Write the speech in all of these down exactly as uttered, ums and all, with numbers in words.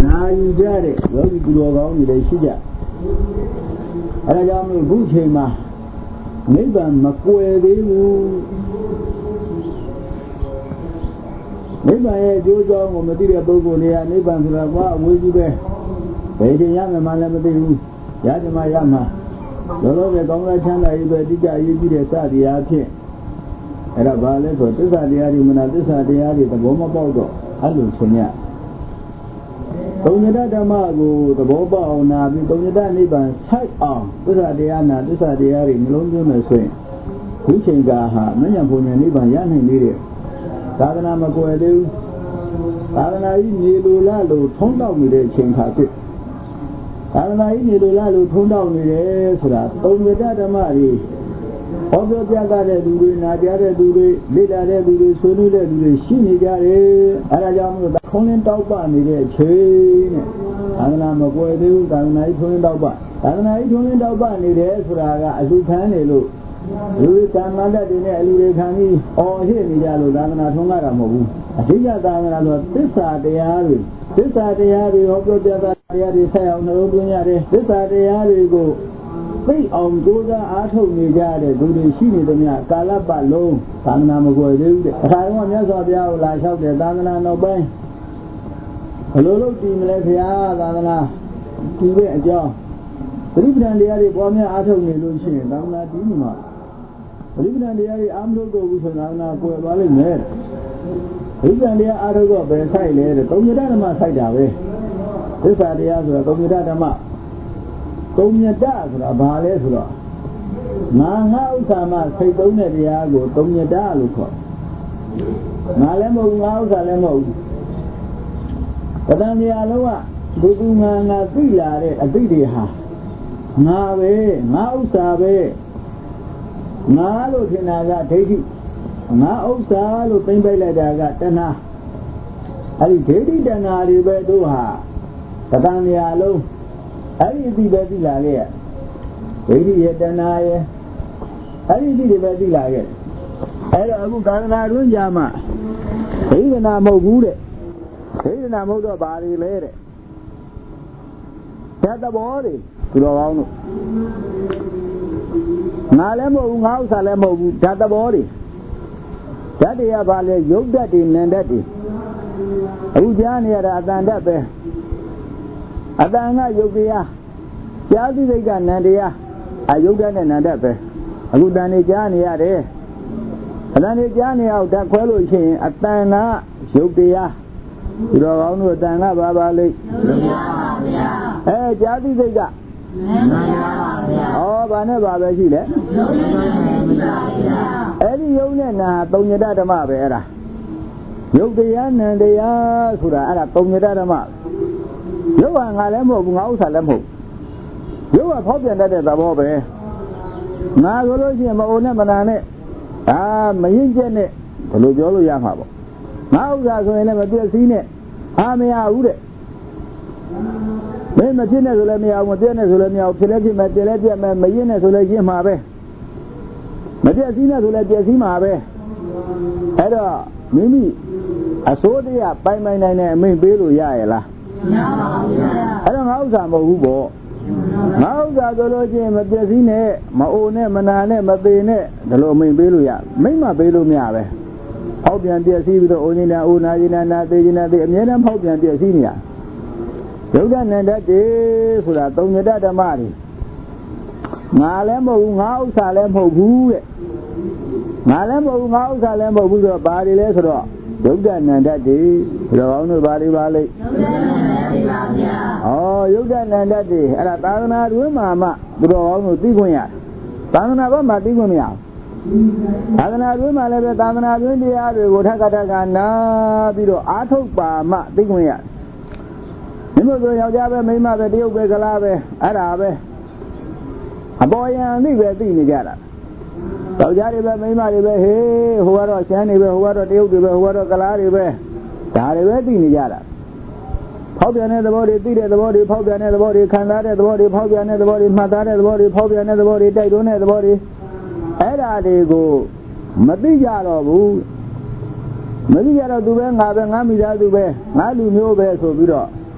နာယူကြတဲ့ယောဂီသူတော်ကောင်းတွေလည်းရှိကြအဲဒါကြောင့်မို့ခုချိန်မှာနိဗ္ဗာန်မကွယ်သေးဘူးနိဗ္ဗာန်ရဲ့အကျိုးကြောင့်ကိုမသိတဲ့ပုဂ္ဂိုလ်တွေကနိဗ္ဗာန်ဆိုတာကအဝေးကြီးပဲဘယ်ချိန်ရမှမှလည်းမသိဘူးရကြမှာရမှာလောလောဆယ်ကောင်းစားချမ်းသာရေးပဲတိကျအရေးကြီးတဲ့စသည်အားဖြင့်အဲ့ဒါဘာလဲဆိုသစ္စာတရားတွေမနာသစ္စာတရားတွေသဘောမပေါက်တော့အဲ့လိုဆင်ရသုံးညတဓမ္မကိုသဘောပေါက်အောင်နာပြီးသုံးညတနိဗ္ဗာန်ဆိုင်အောင်သစ္စာတရားနာသစ္စာတရားတွေနှလုံးသွင်းမယ်ဆိုရင်ခုချိန်ကဟာမဉ္ဇဉ်ဘုံဉာဏ်နိဗ္ဗာန်ရနိုင်သေးတယ်သာသနာမကွယ်သေးဘူးသာသနာကြီးနေလိုလားလို့ထုံးတောက်နေတဲ့အချိန်ခါဖြစ်သာသနာကြီးနေလိုလားလို့ထုံးတောက်နေတယ်ဆိုတာသုံးညတဓမ္မတွေဟောပြောပြတဲ့သူတွေနာကြားတဲ့သူတွေလေ့လာတဲ့သူတွေဆွေးနွေးတဲ့သူတွေရှိနေကြတယ်အဲဒါကြောင့်မို့လို့ခုံးလင်းတောက်ပနေတဲ့အချိန်နဲ့သာသနာမကွယ်သေးဘူးသာသနာကြီးထုံးလင်းတောက်ပသာသနာကြီးထုံးလင်းတောက်ပနေတယ်ဆိုတာကအလူခံနေလို့လူတွေကာမတတ်တွေနဲ့အလူတွေခံပြီးအော်ဟစ်နေကြလို့သာသနာထုံးရတာမဟုတ်ဘူးအဓိကသာသနာဆိုသစ္စာတရားတွေသစ္စာတရားတွေဟောပြောပြတဲ့တရားတွေဆက်အောင်နှလုံးသွင်းရတယ်သစ္စာတရားတွေကိုသိအောင်ကြိုးစားအားထုတ်နေကြတဲ့သူတွေရှိနေသမျှကာလပတ်လုံးသာသနာမကွယ်သေးဘူးတဲ့အခါတော့မြတ်စွာဘုရားကိုလာလျှောက်တယ်သာသနာနောက်ပိုင်းဘယ်လိုလုပ်ကြည့်မလဲခင်ဗျာသာသနာဒီတဲ့အကြောင်းပရိပဒံတရားတွေပေါ်များအားထုတ်နေလို့ရှိရင်သာသနာတည်နေမှာပရိပဒံတရားတွေအားမထုတ်တော့ဘူးဆိုသာသနာကွယ်သွားလိမ့်မယ်ပရိပဒံတရားအားထုတ်တော့ပဲဆိုင်လေတဲ့သုံးညတဓမ္မဆိုင်တာပဲသစ္စာတရားဆိုတာသုံးညတဓမ္မသုံးညတဆိုတာဘာလဲဆိုတော့ငါငါဥစ္စာမှစိတ်သုံးတဲ့တရားကိုသုံးညတလို့ခေါ်ငါလည်းမဟုတ်ငါဥစ္စာလည်းမဟုတ်ပဒံတရားလုံးကဒီကူငါငါသိလာတဲ့အသိတွေဟာငါပဲငါဥစ္စာပဲငါလို့ထင်တာကဒိဋ္ဌိငါဥစ္စာလို့သိမ့်ပိုက်လိုက်တာကတဏှာအဲဒီဒိဋ္ဌိတဏှာတွေပဲတို့ဟာပဒံတရားလုံးအဲ့ဒီအသိပဲသိလာလေဒိဋ္ဌိယတဏှာယအဲ့ဒီအသိတွေပဲသိလာခဲ့အဲ့တော့အခုကာသနာတွင်းကြမှာဒိဋ္ဌနာမဟုတ်ဘူးတဲ့ဒိဋ္ဌနာမဟုတ်တော့ဘာတွေလဲတဲ့ဓာတ်သဘောတွေသူတော်ကောင်းတို့ငါလည်းမဟုတ်ဘူးငါဥစ္စာလည်းမဟုတ်ဘူးဓာတ်သဘောတွေဓာတ်တွေကဘာလဲယုတ်ဓာတ်တွေနံဓာတ်တွေအခုကြားနေရတာအတန်ဓာတ်ပဲအတန်ကယုတ်တရားကြားသိစိတ်ကနံတရားအယုတ်ဓာတ်နဲ့နံဓာတ်ပဲအခုတန်နေကြားနေရတယ်အတန်နေကြားနေအောင်ဓာတ်ခွဲလို့ရှိရင်အတန်ကယုတ်တရားဒီတော့ကောင်းတို့အတန်ကဘာပါလိမ့်အဲကြားသိစိတ်ကနံတရားပါဗျာဩဘာနဲ့ဘာပဲရှိလဲအဲ့ဒီယုတ်နဲ့နာသုံးညတဓမ္မပဲအဲ့ဒါယုတ်တရားနံတရားဆိုတာအဲ့ဒါသုံးညတဓမ္မရုပ်ကငါလည်းမဟုတ်ဘူးငါဥစ္စာလည်းမဟုတ်ရုပ်ကဖောက်ပြန်တတ်တဲ့သဘောပဲငါဆိုလို့ရှိရင်မအိုနဲ့မနာနဲ့အာမရင်ကျက်နဲ့ဘယ်လိုပြောလို့ရမှာပေါ့ငါဥစ္စာဆိုရင်လည်းမပြည့်စည်နဲ့အာမရဘူးတဲ့မင်းမဖြစ်နဲ့ဆိုလည်းမရဘူးမပြည့်နဲ့ဆိုလည်းမရဘူးဖြစ်လည်းဖြစ်မယ်ပြည့်လည်းပြည့်မယ်မရင်နဲ့ဆိုလည်းရင်မှာပဲမပြည့်စည်နဲ့ဆိုလည်းပြည့်စည်မှာပဲအဲ့တော့မိမိအစိုးတရားပိုင်ပိုင်နိုင်တဲ့အမိန့်ပေးလို့ရရဲ့လားမရပါဘူးဗျာအဲ့တော့ငါဥစ္စာမဟုတ်ဘူးပေါ့ငါဥစ္စာဆိုလို့ချင်းမပြည့်စည်နဲ့မအိုနဲ့မနာနဲ့မသေးနဲ့ဒါလိုအမိန့်ပေးလို့ရမိန့်မပေးလို့မရပဲဖောက်ပြန်ပြည့်စည်ပြီးတော့အိုနေနာအိုနာရင်နာနာသေးရင်နာသေးအမြဲတမ်းဖောက်ပြန်ပြည့်စည်နေရယုတ်တနန္တတေဆိုတာသုံးညတဓမ္မတွေငါလည်းမဟုတ်ဘူးငါဥစ္စာလည်းမဟုတ်ဘူးတဲ့ငါလည်းမဟုတ်ဘူးငါဥစ္စာလည်းမဟုတ်ဘူးဆိုတော့ဘာတွေလဲဆိုတော့ယုတ်တနန္တတေဘယ်တော်တို့ဘာတွေပါလိမ့်ယုတ်တနန္တတေပါဗျာဩယုတ်တနန္တတေအဲ့ဒါသာသနာတွင်မှာမှဘယ်တော်တို့သိခွင့်ရသာသနာဘက်မှာသိခွင့်မရဘူးသာသနာတွင်မှာလည်းပဲသာသနာတွင်တရားတွေကိုထပ်ခါထပ်ခါနာပြီးတော့အာထုတ်ပါမှသိခွင့်ရဒီလိုဆိုယောက်ျားပဲမိန်းမပဲတရုတ်ပဲကလားပဲအဲ့ဒါပဲအပေါ်ယံသိပဲသိနေကြတာယောက်ျားတွေပဲမိန်းမတွေပဲဟေးဟိုကတော့ရှမ်းတွေပဲဟိုကတော့တရုတ်တွေပဲဟိုကတော့ကလားတွေပဲဒါတွေပဲသိနေကြတာဖောက်ပြန်တဲ့သဘောတွေသိတဲ့သဘောတွေဖောက်ပြန်တဲ့သဘောတွေခံစားတဲ့သဘောတွေဖောက်ပြန်တဲ့သဘောတွေမှတ်သားတဲ့သဘောတွေဖောက်ပြန်တဲ့သဘောတွေတိုက်တွန်းတဲ့သဘောတွေအဲ့ဒါတွေကိုမသိကြတော့ဘူးမသိကြတော့သူပဲငါပဲငါမိသားစုပဲငါလူမျိုးပဲဆိုပြီးတော့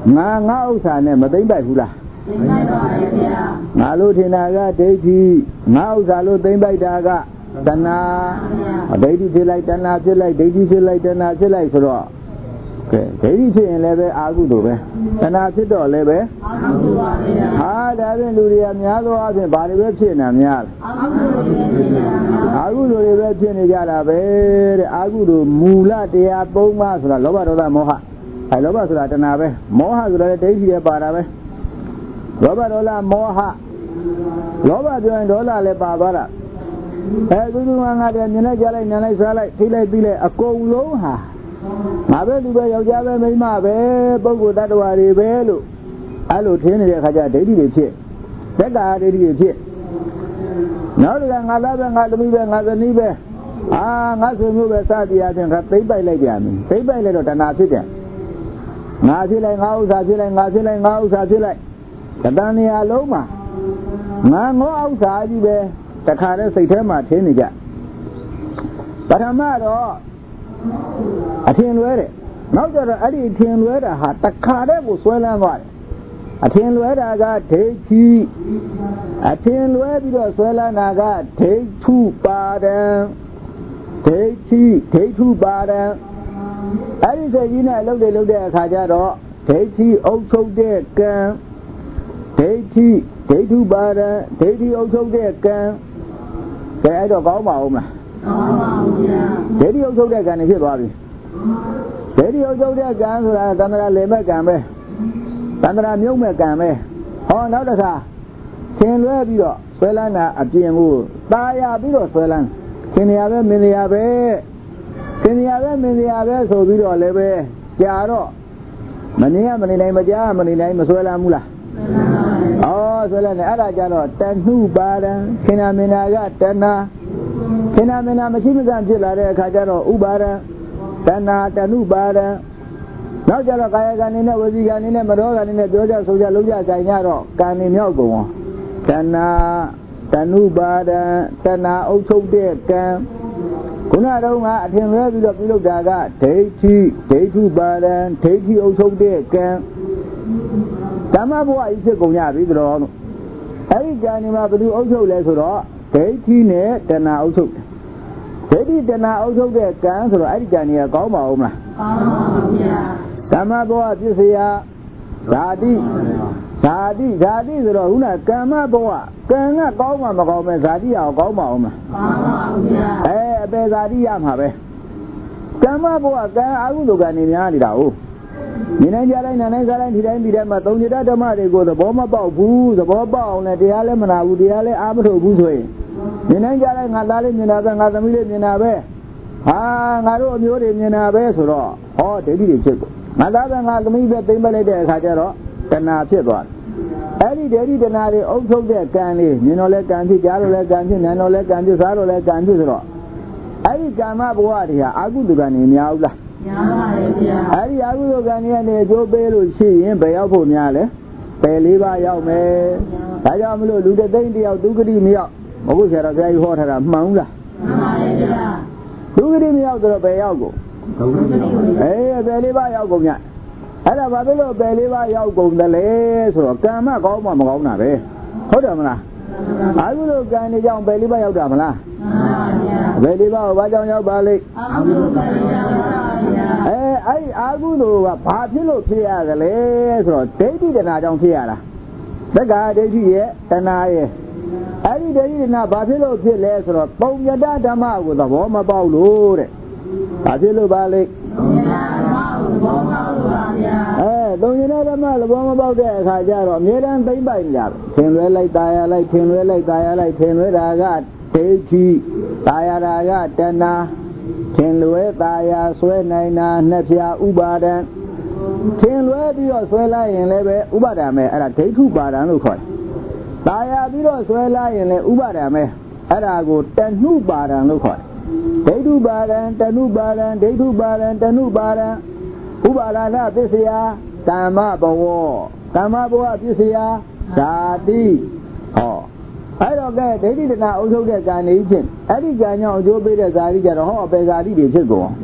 ငါငါဥစ္စာနဲ့မသိမ့်ပိုက်ဘူးလားသိမ့်ပိုက်ပါရဲ့ဗျာငါလို့ထင်တာကဒိဋ္ဌိငါဥစ္စာလို့သိမ့်ပိုက်တာကတဏှာဒိဋ္ဌိဖြစ်လိုက်တဏှာဖြစ်လိုက်ဒိဋ္ဌိဖြစ်လိုက်တဏှာဖြစ်လိုက်ဆိုတော့ကဲဒိဋ္ဌိဖြစ်ရင်လည်းပဲအာဟုတုပဲတဏှာဖြစ်တော့လည်းပဲအာဟုတုပါဗျာဟာဒါဖြင့်လူတွေကများသောအားဖြင့်ဘာတွေပဲဖြစ်နေတာများလဲအာဟုတုတွေပဲဖြစ်နေကြတာပဲတဲ့အာဟုတုမူလတရားသုံးပါးဆိုတာလောဘဒေါသမောဟအဲလောဘဆိုတာတဏှာပဲမောဟဆိုတာလည်းဒိဋ္ဌိရဲ့ပါတာပဲလောဘဒေါသမောဟလောဘပြောရင်ဒေါသလည်းပါသွားတာအဲသူသူငါငါတဲ့မြင်လိုက်ကြလိုက်နားလိုက်စားလိုက်ထိလိုက်ပြီးလိုက်အကုန်လုံးဟာငါပဲသူပဲယောက်ျားပဲမိန်းမပဲပုဂ္ဂိုလ်တ attva တွေပဲလို့အဲ့လိုထင်နေတဲ့အခါကျဒိဋ္ဌိတွေဖြစ်သက္ကာဒိဋ္ဌိတွေဖြစ်နောက်တကငါသားပဲငါသမီးပဲငါဇနီးပဲအာငါဆွေမျိုးပဲစသည်အချင်းကသိမ့်ပိုက်လိုက်ကြပြီသိမ့်ပိုက်လိုက်တော့တဏှာဖြစ်တယ်ငါဖြစ်လိုက်ငါဥစ္စာဖြစ်လိုက်ငါဖြစ်လိုက်ငါဥစ္စာဖြစ်လိုက်တဏှာနေရာလုံးမှာငါငေါဥစ္စာကြီးပဲတခါတည်းစိတ်ထဲမှာထင်းနေကြပထမတော့အထင်လွဲတယ်နောက်ကြတော့အဲ့ဒီအထင်လွဲတာဟာတခါတည်းကိုဆွဲလန်းသွားတယ်အထင်လွဲတာကဒိဋ္ဌိအထင်လွဲပြီးတော့ဆွဲလန်းတာကဒိဋ္ဌုပါဒံဒိဋ္ဌိဒိဋ္ဌုပါဒံအဲ့ဒီစိတ်ကြီးနဲ့လှုပ်တယ်လှုပ်တဲ့အခါကျတော့ဒိဋ္ဌိအုပ်ချုပ်တဲ့ကံဒိဋ္ဌိဒိဋ္ဌုပါဒံဒိဋ္ဌိအုပ်ချုပ်တဲ့ကံကဲအဲ့တော့ကောင်းပါဦးမလားကောင်းပါဘူးဗျာဒိဋ္ဌိအုပ်ချုပ်တဲ့ကံနေဖြစ်သွားပြီဒိဋ္ဌိအုပ်ချုပ်တဲ့ကံဆိုတာသန္တရာလေမဲ့ကံပဲသန္တရာမြုပ်မဲ့ကံပဲဟောနောက်တစ်ခါသင်လွဲပြီးတော့ဆွဲလန်းတာအပြင်ကိုตาရပြီးတော့ဆွဲလန်းသင်နေရပဲမင်းနေရပဲသင်နေရပဲမင်းနေရပဲဆိုပြီးတော့လည်းပဲကြာတော့မနေရမနေနိုင်မကြာမနေနိုင်မဆွဲလန်းဘူးလားဩဆွဲလန်းတယ်အဲ့ဒါကြတော့တဏှုပါဒံခင်နာမင်နာကတဏှာခင်နာမင်နာမရှိမကံဖြစ်လာတဲ့အခါကျတော့ဥပါဒံတဏှာတဏှုပါဒံနောက်ကြတော့ကာယကံနေနဲ့ဝစီကံနေနဲ့မနောကံနေနဲ့ပြောကြဆိုကြလုံးကြကြိုင်ကြတော့ကံနေမြောက်ကုန်ရောတဏှာတဏှုပါဒံတဏှာအုပ်ချုပ်တဲ့ကံခုနတုန်းကအထင်လွဲပြီးတော့ပြုလုပ်တာကဒိဋ္ဌိဒိဋ္ဌုပါဒံဒိဋ္ဌိအုပ်ချုပ်တဲ့ကံဓမ္မဘဝကြီးဖြစ်ကုန်ရပြီတော်လို့အဲ့ဒီကံဒီမှာဘယ်သူအုပ်ချုပ်လဲဆိုတော့ဒိဋ္ဌိနဲ့တဏှာအုပ်ချုပ်ဒိဋ္ဌိတဏှာအုပ်ချုပ်တဲ့ကံဆိုတော့အဲ့ဒီကံကြီးကကောင်းပါဦးမလားကောင်းပါဘူးဗျာဓမ္မဘဝပြည့်စရာဓာတိဓာတိဓာတိဆိုတော့ခုနကမ္မဘဝကံကကောင်းမှမကောင်းပဲဓာတိရအောင်ကောင်းပါဦးမလားကောင်းပါဘူးဗျာအဲအပေဓာတိရမှာပဲကမ္မဘဝကံအကုသိုလ်ကံနေများနေတာဟုတ်မြင်နိုင်ကြတိုင်းနားနိုင်စားတိုင်းဒီတိုင်းဒီတိုင်းမှာသုံးညတဓမ္မတွေကိုသဘောမပေါက်ဘူးသဘောပေါက်အောင်လည်းတရားလည်းမနာဘူးတရားလည်းအားမထုတ်ဘူးဆိုရင်မြင်နိုင်ကြတိုင်းငါသားလေးမြင်တာပဲငါသမီးလေးမြင်တာပဲဟာငါတို့အမျိုးတွေမြင်တာပဲဆိုတော့ဟောဒိဋ္ဌိတွေဖြစ်ကုန်ငါသားပဲငါသမီးပဲသိမ့်ပလိုက်တဲ့အခါကျတော့တဏှာဖြစ်သွားတယ်အဲ့ဒီဒိဋ္ဌိတဏှာတွေအုပ်ချုပ်တဲ့ကံလေးမြင်တော့လဲကံဖြစ်ကြားတော့လဲကံဖြစ်နားတော့လဲကံဖြစ်စားတော့လဲကံဖြစ်ဆိုတော့အဲ့ဒီကာမဘဝတွေဟာအာဟုတုကံနေများဘူးလားများပါရဲ့ဗျာအဲ့ဒီအာဟုတုကံတွေကနေအကျိုးပေးလို့ရှိရင်ဘယ်ရောက်ဖို့များလဲပယ်လေးပါးရောက်မယ်ဒါကြောင့်မလို့လူတစ်သိန်းတယောက်ဒုက္ခတိမရောက်မဟုတ်ဆရာတော်ဘုရားကြီးဟောထားတာမှန်ဘူးလားမှန်ပါရဲ့ဗျာဒုက္ခတိမရောက်တော့ဘယ်ရောက်ကိုဒုက္ခတိအေးပယ်လေးပါးရောက်ကုန်ညအဲ့ဒါဘာဖြစ်လို့ပယ်လေးပါးရောက်ကုန်တယ်လဲဆိုတော့ကံမကောင်းမှမကောင်းတာပဲဟုတ်တယ်မလားအာဟုတုကံနေကြောင့်ပယ်လေးပါးရောက်တာမလားမှန်ပါဗျာပယ်လေးပါးကိုဘာကြောင့်ရောက်ပါလိမ့်အာဟုတုကံရောက်ပါဗျာအဲအဲ့အာဟုတုကဘာဖြစ်လို့ဖြစ်ရသလဲဆိုတော့ဒိဋ္ဌိတဏှာကြောင့်ဖြစ်ရတာသက္ကာဒိဋ္ဌိရဲ့တဏှာရဲ့အဲ့ဒီဒိဋ္ဌိတဏှာဘာဖြစ်လို့ဖြစ်လဲဆိုတော့ပုံညတဓမ္မကိုသဘောမပေါက်လို့တဲ့ဘာဖြစ်လို့ပါလိမ့်ပုံညတဓမ္မကိုသဘောမပေါက်လို့ပါဗျာအဲပုံညတဓမ္မသဘောမပေါက်တဲ့အခါကျတော့အမြဲတမ်းသိမ့်ပိုက်ကြတယ်ထင်လွဲလိုက်ตายရလိုက်ထင်လွဲလိုက်ตายရလိုက်ထင်လွဲတာကဒိဋ္ဌိตายရတာကတဏှာထင်လွဲตายရဆွဲနိုင်တာနှစ်ဖြာဥပါဒံထင်လွဲပြီးတော့ဆွဲလိုက်ရင်လည်းပဲဥပါဒံပဲအဲ့ဒါဒိဋ္ဌုပါဒံလို့ခေါ်တယ်ตายရပြီးတော့ဆွဲလိုက်ရင်လည်းဥပါဒံပဲအဲ့ဒါကိုတဏှုပါဒံလို့ခေါ်တယ်ဒိဋ္ဌုပါဒံတဏှုပါဒံဒိဋ္ဌုပါဒံတဏှုပါဒံဥပါဒနာပစ္စယကမ္မဘဝကမ္မဘဝပစ္စယဓာတိဟောအဲ့တော့ကဲဒိဋ္ဌိတဏှာအုပ်ချုပ်တဲ့ကံနေဖြင့်အဲ့ဒီကံကြောင့်အကျိုးပေးတဲ့ဇာတိကြတော့ဟောအပေဇာတိတွေဖြစ်ကုန်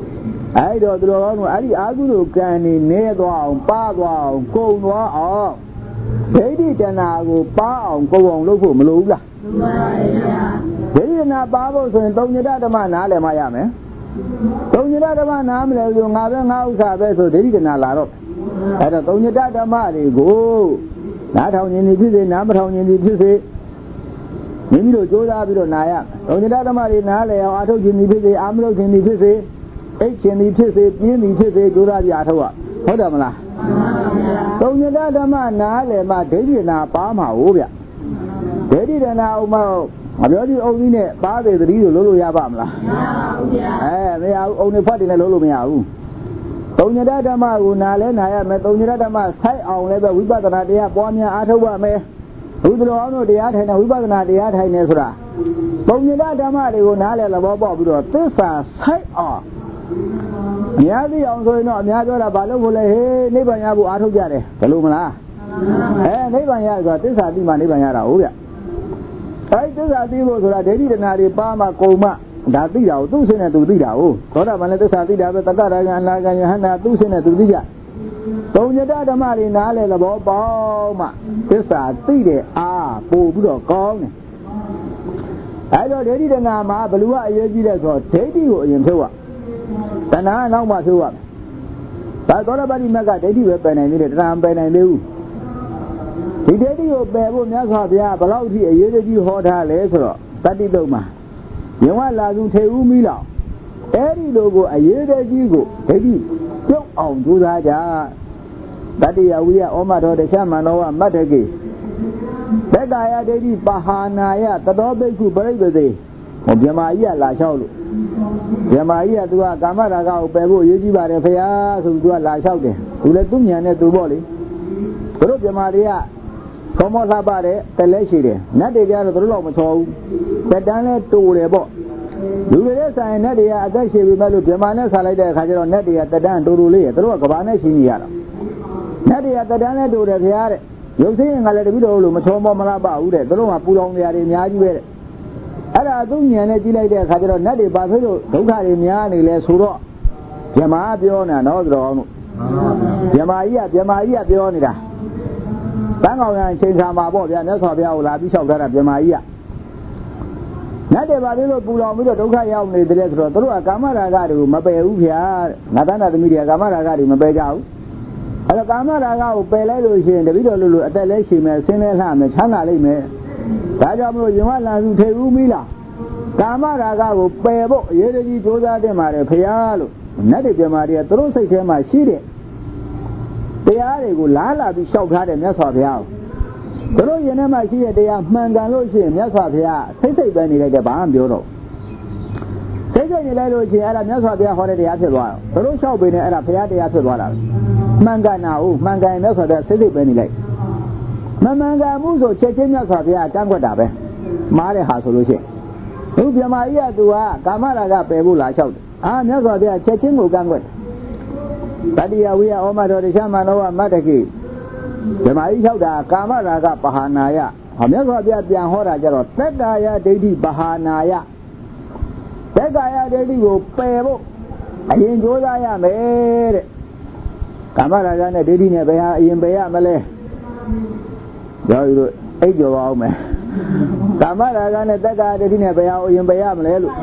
ai đó từ đó nó ai ai cũng được cái này nè đó ba đó cô đó ở thế đi trên nào cũng ba ông cô ông lúc phụ mà lúc là thế đi na ba bao giờ tông như đó mà nã lại mà làm ấy tông như đó mà nã lại dùng ngào bé ngào sao bé rồi thế đi trên nào là rồi ai đó tông như đó mà đi go nã thâu nhìn đi phía dưới nã mà thâu nhìn đi phía dưới những điều chỗ ra bây giờ này à tông như đó mà đi nã lại à thâu nhìn đi phía dưới ám thâu nhìn đi phía dưới ấy nhìn đi phía dưới nhìn đi phía dưới chỗ ra bị à thâu àဟုတ်တယ်မလားသုံးညတဓမ္မနားလေမှာဒိဋ္ဌိနာပါမှာဟုတ်ဗျဒိဋ္ဌိနာဥမအပြောဒီအုံကြီးနဲ့ပါသေးသတိကိုလုံးလို့ရပါမလားမရပါဘူးဗျာအဲမရဘူးအုံနဲ့ဖတ်တယ်နဲ့လုံးလို့မရဘူးသုံးညတဓမ္မကိုနားလဲနားရမယ်သုံးညတဓမ္မဆိုက်အောင်လည်းပဲဝိပဿနာတရားပွားများအားထုတ်ရမယ်ဘုဒ္ဓတော်အောင်တို့တရားထိုင်တဲ့ဝိပဿနာတရားထိုင်နေဆိုတာသုံးညတဓမ္မတွေကိုနားလဲသဘောပေါက်ပြီးတော့သစ္စာဆိုက်အောင်အများကြီးအောင်ဆိုရင်တော့အများပြောတာဘာလို့ဖို့လဲဟေးနိဗ္ဗာန်ရဖို့အားထုတ်ကြတယ်ဘယ်လိုမလားအဲနိဗ္ဗာန်ရဆိုတာသစ္စာသိမှနိဗ္ဗာန်ရတာဟုတ်ဗျအဲဒီသစ္စာသိဖို့ဆိုတာဒိဋ္ဌိတဏှာတွေပါမှကုံမှဒါသိတာကိုသူ့ဆင်းနဲ့သူသိတာဟုတ်သောတာပန်လည်းသစ္စာသိတာပဲတက္ကရာဂံအနာဂံယဟန္တာသူ့ဆင်းနဲ့သူသိကြသုံးညတဓမ္မတွေနားလဲသဘောပေါက်မှသစ္စာသိတဲ့အားပို့ပြီးတော့ကောင်းတယ်အဲဒါဒိဋ္ဌိတဏှာမှာဘယ်လိုကအရေးကြီးလဲဆိုတော့ဒိဋ္ဌိကိုအရင်ဖြုတ်ရတဏှာနောက်မှဖြုတ်ရမယ်ဒါသောတာပတိမက်ကဒိဋ္ဌိပဲပယ်နိုင်သေးတယ်တဏှာပယ်နိုင်သေးဘူးဒီဒိဋ္ဌိကိုပယ်ဖို့မြတ်စွာဘုရားဘယ်လောက်ထိအရေးကြီးဟောထားလဲဆိုတော့တတိတုံမှာယင်ဝလာစုထေဦးမိလောက်အဲ့ဒီလိုကိုအရေးကြီးကိုဒိဋ္ဌိပြုတ်အောင်ကြိုးစားကြတတိယဝိယဩမတော်တခြားမနောဝမတ္တကေသက္ကာယဒိဋ္ဌိပဟာနာယသတောဘိက္ခုပရိပသေဟောမြမကြီးကလာလျှောက်လို့မြမကြီးကသူကကာမရာဂကိုပယ်ဖို့ရေးကြည့်ပါတယ်ဖေဟာဆိုပြီးသူကလာလျှောက်တယ်သူလည်းသူ့ဉာဏ်နဲ့သူပေါ့လေသူတို့မြမတွေကကောမောလှပတဲ့တလဲရှိတယ်နတ်တွေကြတော့သူတို့တော့မချောဘူးတက်တန်းလဲတူတယ်ပေါ့လူတွေနဲ့ဆိုင်နတ်တွေကအသက်ရှိပြီမဲ့လို့မြမနဲ့ဆာလိုက်တဲ့အခါကျတော့နတ်တွေကတက်တန်းတူတူလေးရသူတို့ကကဘာနဲ့ရှင်းနေရတာနတ်တွေကတက်တန်းလဲတူတယ်ဖေဟာတဲ့ရုပ်သိရင်ကလည်းတပိတော်လို့မချောမောမလှပဘူးတဲ့သူတို့ကပူလောင်နေရတယ်အများကြီးပဲတဲ့အဲ့ဒါသူ့ဉာဏ်နဲ့ကြည့်လိုက်တဲ့အခါကျတော့နတ်တွေဘာဖြစ်လို့ဒုက္ခတွေများနေလဲဆိုတော့ဗြဟ္မာပြောနေတာနော်ဆိုတော့အောင်လို့ဗြဟ္မာကြီးကဗြဟ္မာကြီးကပြောနေတာတန်းကောင်ရန်ချိန်ဆာမှာပေါ့ဗျာမြတ်စွာဘုရားကိုလာပြီးလျှောက်ထားတာဗြဟ္မာကြီးကနတ်တွေဘာဖြစ်လို့ပူလောင်ပြီးတော့ဒုက္ခရောက်နေတယ်ဆိုတော့သူတို့ကကာမရာဂတွေကိုမပယ်ဘူးဗျာငါတန်းတာသမီးတွေကကာမရာဂတွေမပယ်ကြဘူးအဲ့တော့ကာမရာဂကိုပယ်လိုက်လို့ရှိရင်တပိတော်လို့လို့အသက်လဲရှည်မယ်ဆင်းလဲလှမယ်ချမ်းသာလိမ့်မယ်ဒါကြောင့်မလို့ယင်ဝလာစုထေဦးမိလားကာမရာဂကိုပယ်ဖို့အရေးကြီးကြိုးစားတင်ပါတယ်ဖရာလို့နတ်တွေပြမာတွေကသူတို့စိတ်ထဲမှာရှိတဲ့တရားတွေကိုလားလာပြီးလျှောက်ထားတယ်မြတ်စွာဘုရားသူတို့ရင်ထဲမှာရှိတဲ့တရားမှန်ကန်လို့ရှိရင်မြတ်စွာဘုရားစိတ်စိတ်ပဲနေလိုက်တယ်ဘာမှမပြောတော့စိတ်စိတ်နေလိုက်လို့ရှိရင်အဲ့ဒါမြတ်စွာဘုရားဟောတဲ့တရားဖြစ်သွားတော့သူတို့လျှောက်ပေးနေအဲ့ဒါဘုရားတရားဖြစ်သွားတာမှန်ကန်တာဟုတ်မှန်ကန်မြတ်စွာဘုရားစိတ်စိတ်ပဲနေလိုက်မမှန်ကန်မှုဆိုချက်ချင်းမြတ်စွာဘုရားတန်းကွက်တာပဲမားတဲ့ဟာဆိုလို့ရှိရင်သူဗြဟ္မာကြီးကသူကကာမရာဂပယ်ဖို့လာလျှောက်တယ်အာမြတ်စွာဘုရားချက်ချင်းကိုကန့်ကွက်တတိယဝိယဩမတော်တရားမနောဝမတ္တကိဗြဟ္မာကြီးလျှောက်တာကာမရာဂပဟာနာယဟောမြတ်စွာဘုရားပြန်ဟောတာကြတော့သက္ကာယဒိဋ္ဌိပဟာနာယသက္ကာယဒိဋ္ဌိကိုပယ်ဖို့အရင်ကြိုးစားရမယ်တဲ့ကာမရာဂနဲ့ဒိဋ္ဌိနဲ့ဘယ်ဟာအရင်ပယ်ရမလဲကြောက်ရလို့အိပ်ကြော်ပါအောင်မယ်ကာမရာဂနဲ့တက္ကာဒိဋ္ဌိနဲ့ဘယ်ဟာအရင်ပယ်ရမလဲလို့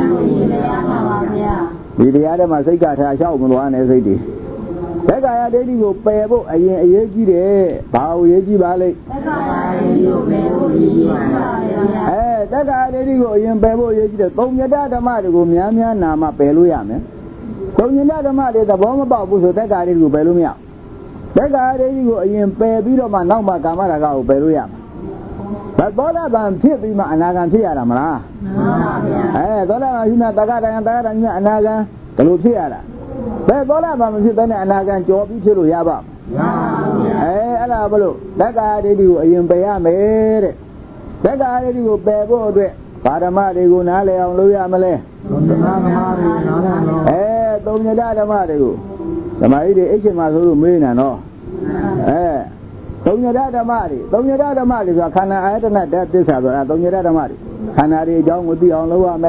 ဒီတရားထဲမှာစိတ်ကထားလျှောက်မသွားနဲ့စိတ်တွေတက္ကာယဒိဋ္ဌိကိုပယ်ဖို့အရင်အရေးကြီးတယ်ဘာကိုရေးကြီးပါလိမ့်တက္ကာယဒိဋ္ဌိကိုပယ်ဖို့ရေးကြီးပါအဲတက္ကာယဒိဋ္ဌိကိုအရင်ပယ်ဖို့ရေးကြီးတယ်သုံးညတဓမ္မတွေကိုများများနာမှပယ်လို့ရမယ်သုံးညတဓမ္မတွေသဘောမပေါက်ဘူးဆိုတက္ကာယဒိဋ္ဌိကိုပယ်လို့မရတက္ကာယဒိဋ္ဌိကိုအရင်ပယ်ပြီးတော့မှနောက်မှကာမရာဂကိုပယ်လို့ရမှာသောတာပန်ဖြစ်ပြီးမှအနာဂံဖြစ်ရတာမလားမှန်ပါဗျာအဲသောတာပန်ရှိမှတက္ကတံတက္ကတံရှိမှအနာဂံဘယ်လိုဖြစ်ရတာဘယ်သောတာပန်မဖြစ်ဘဲနဲ့အနာဂံကြော်ပြီးဖြစ်လို့ရပါ့မလားအဲအဲ့ဒါဘလို့တက္ကာယဒိဋ္ဌိကိုအရင်ပယ်ရမယ်တဲ့တက္ကာယဒိဋ္ဌိကိုပယ်ဖို့အတွက်ဘာဓမ္မတွေကိုနားလည်အောင်လုပ်ရမလဲသုံးညတဓမ္မတွေနားလည်အောင်အဲသုံးညတဓမ္မတွေကိုဓမ္မကြီးတွေအိတ်ချင်မှာဆိုလို့မေးနေတော့အဲသုံးညတဓမ္မတွေသုံးညတဓမ္မတွေဆိုတာခန္ဓာအာယတနာဓာတ်သစ္စာဆိုတာသုံးညတဓမ္မတွေခန္ဓာတွေအကြောင်းကိုသိအောင်လုပ်ရမယ်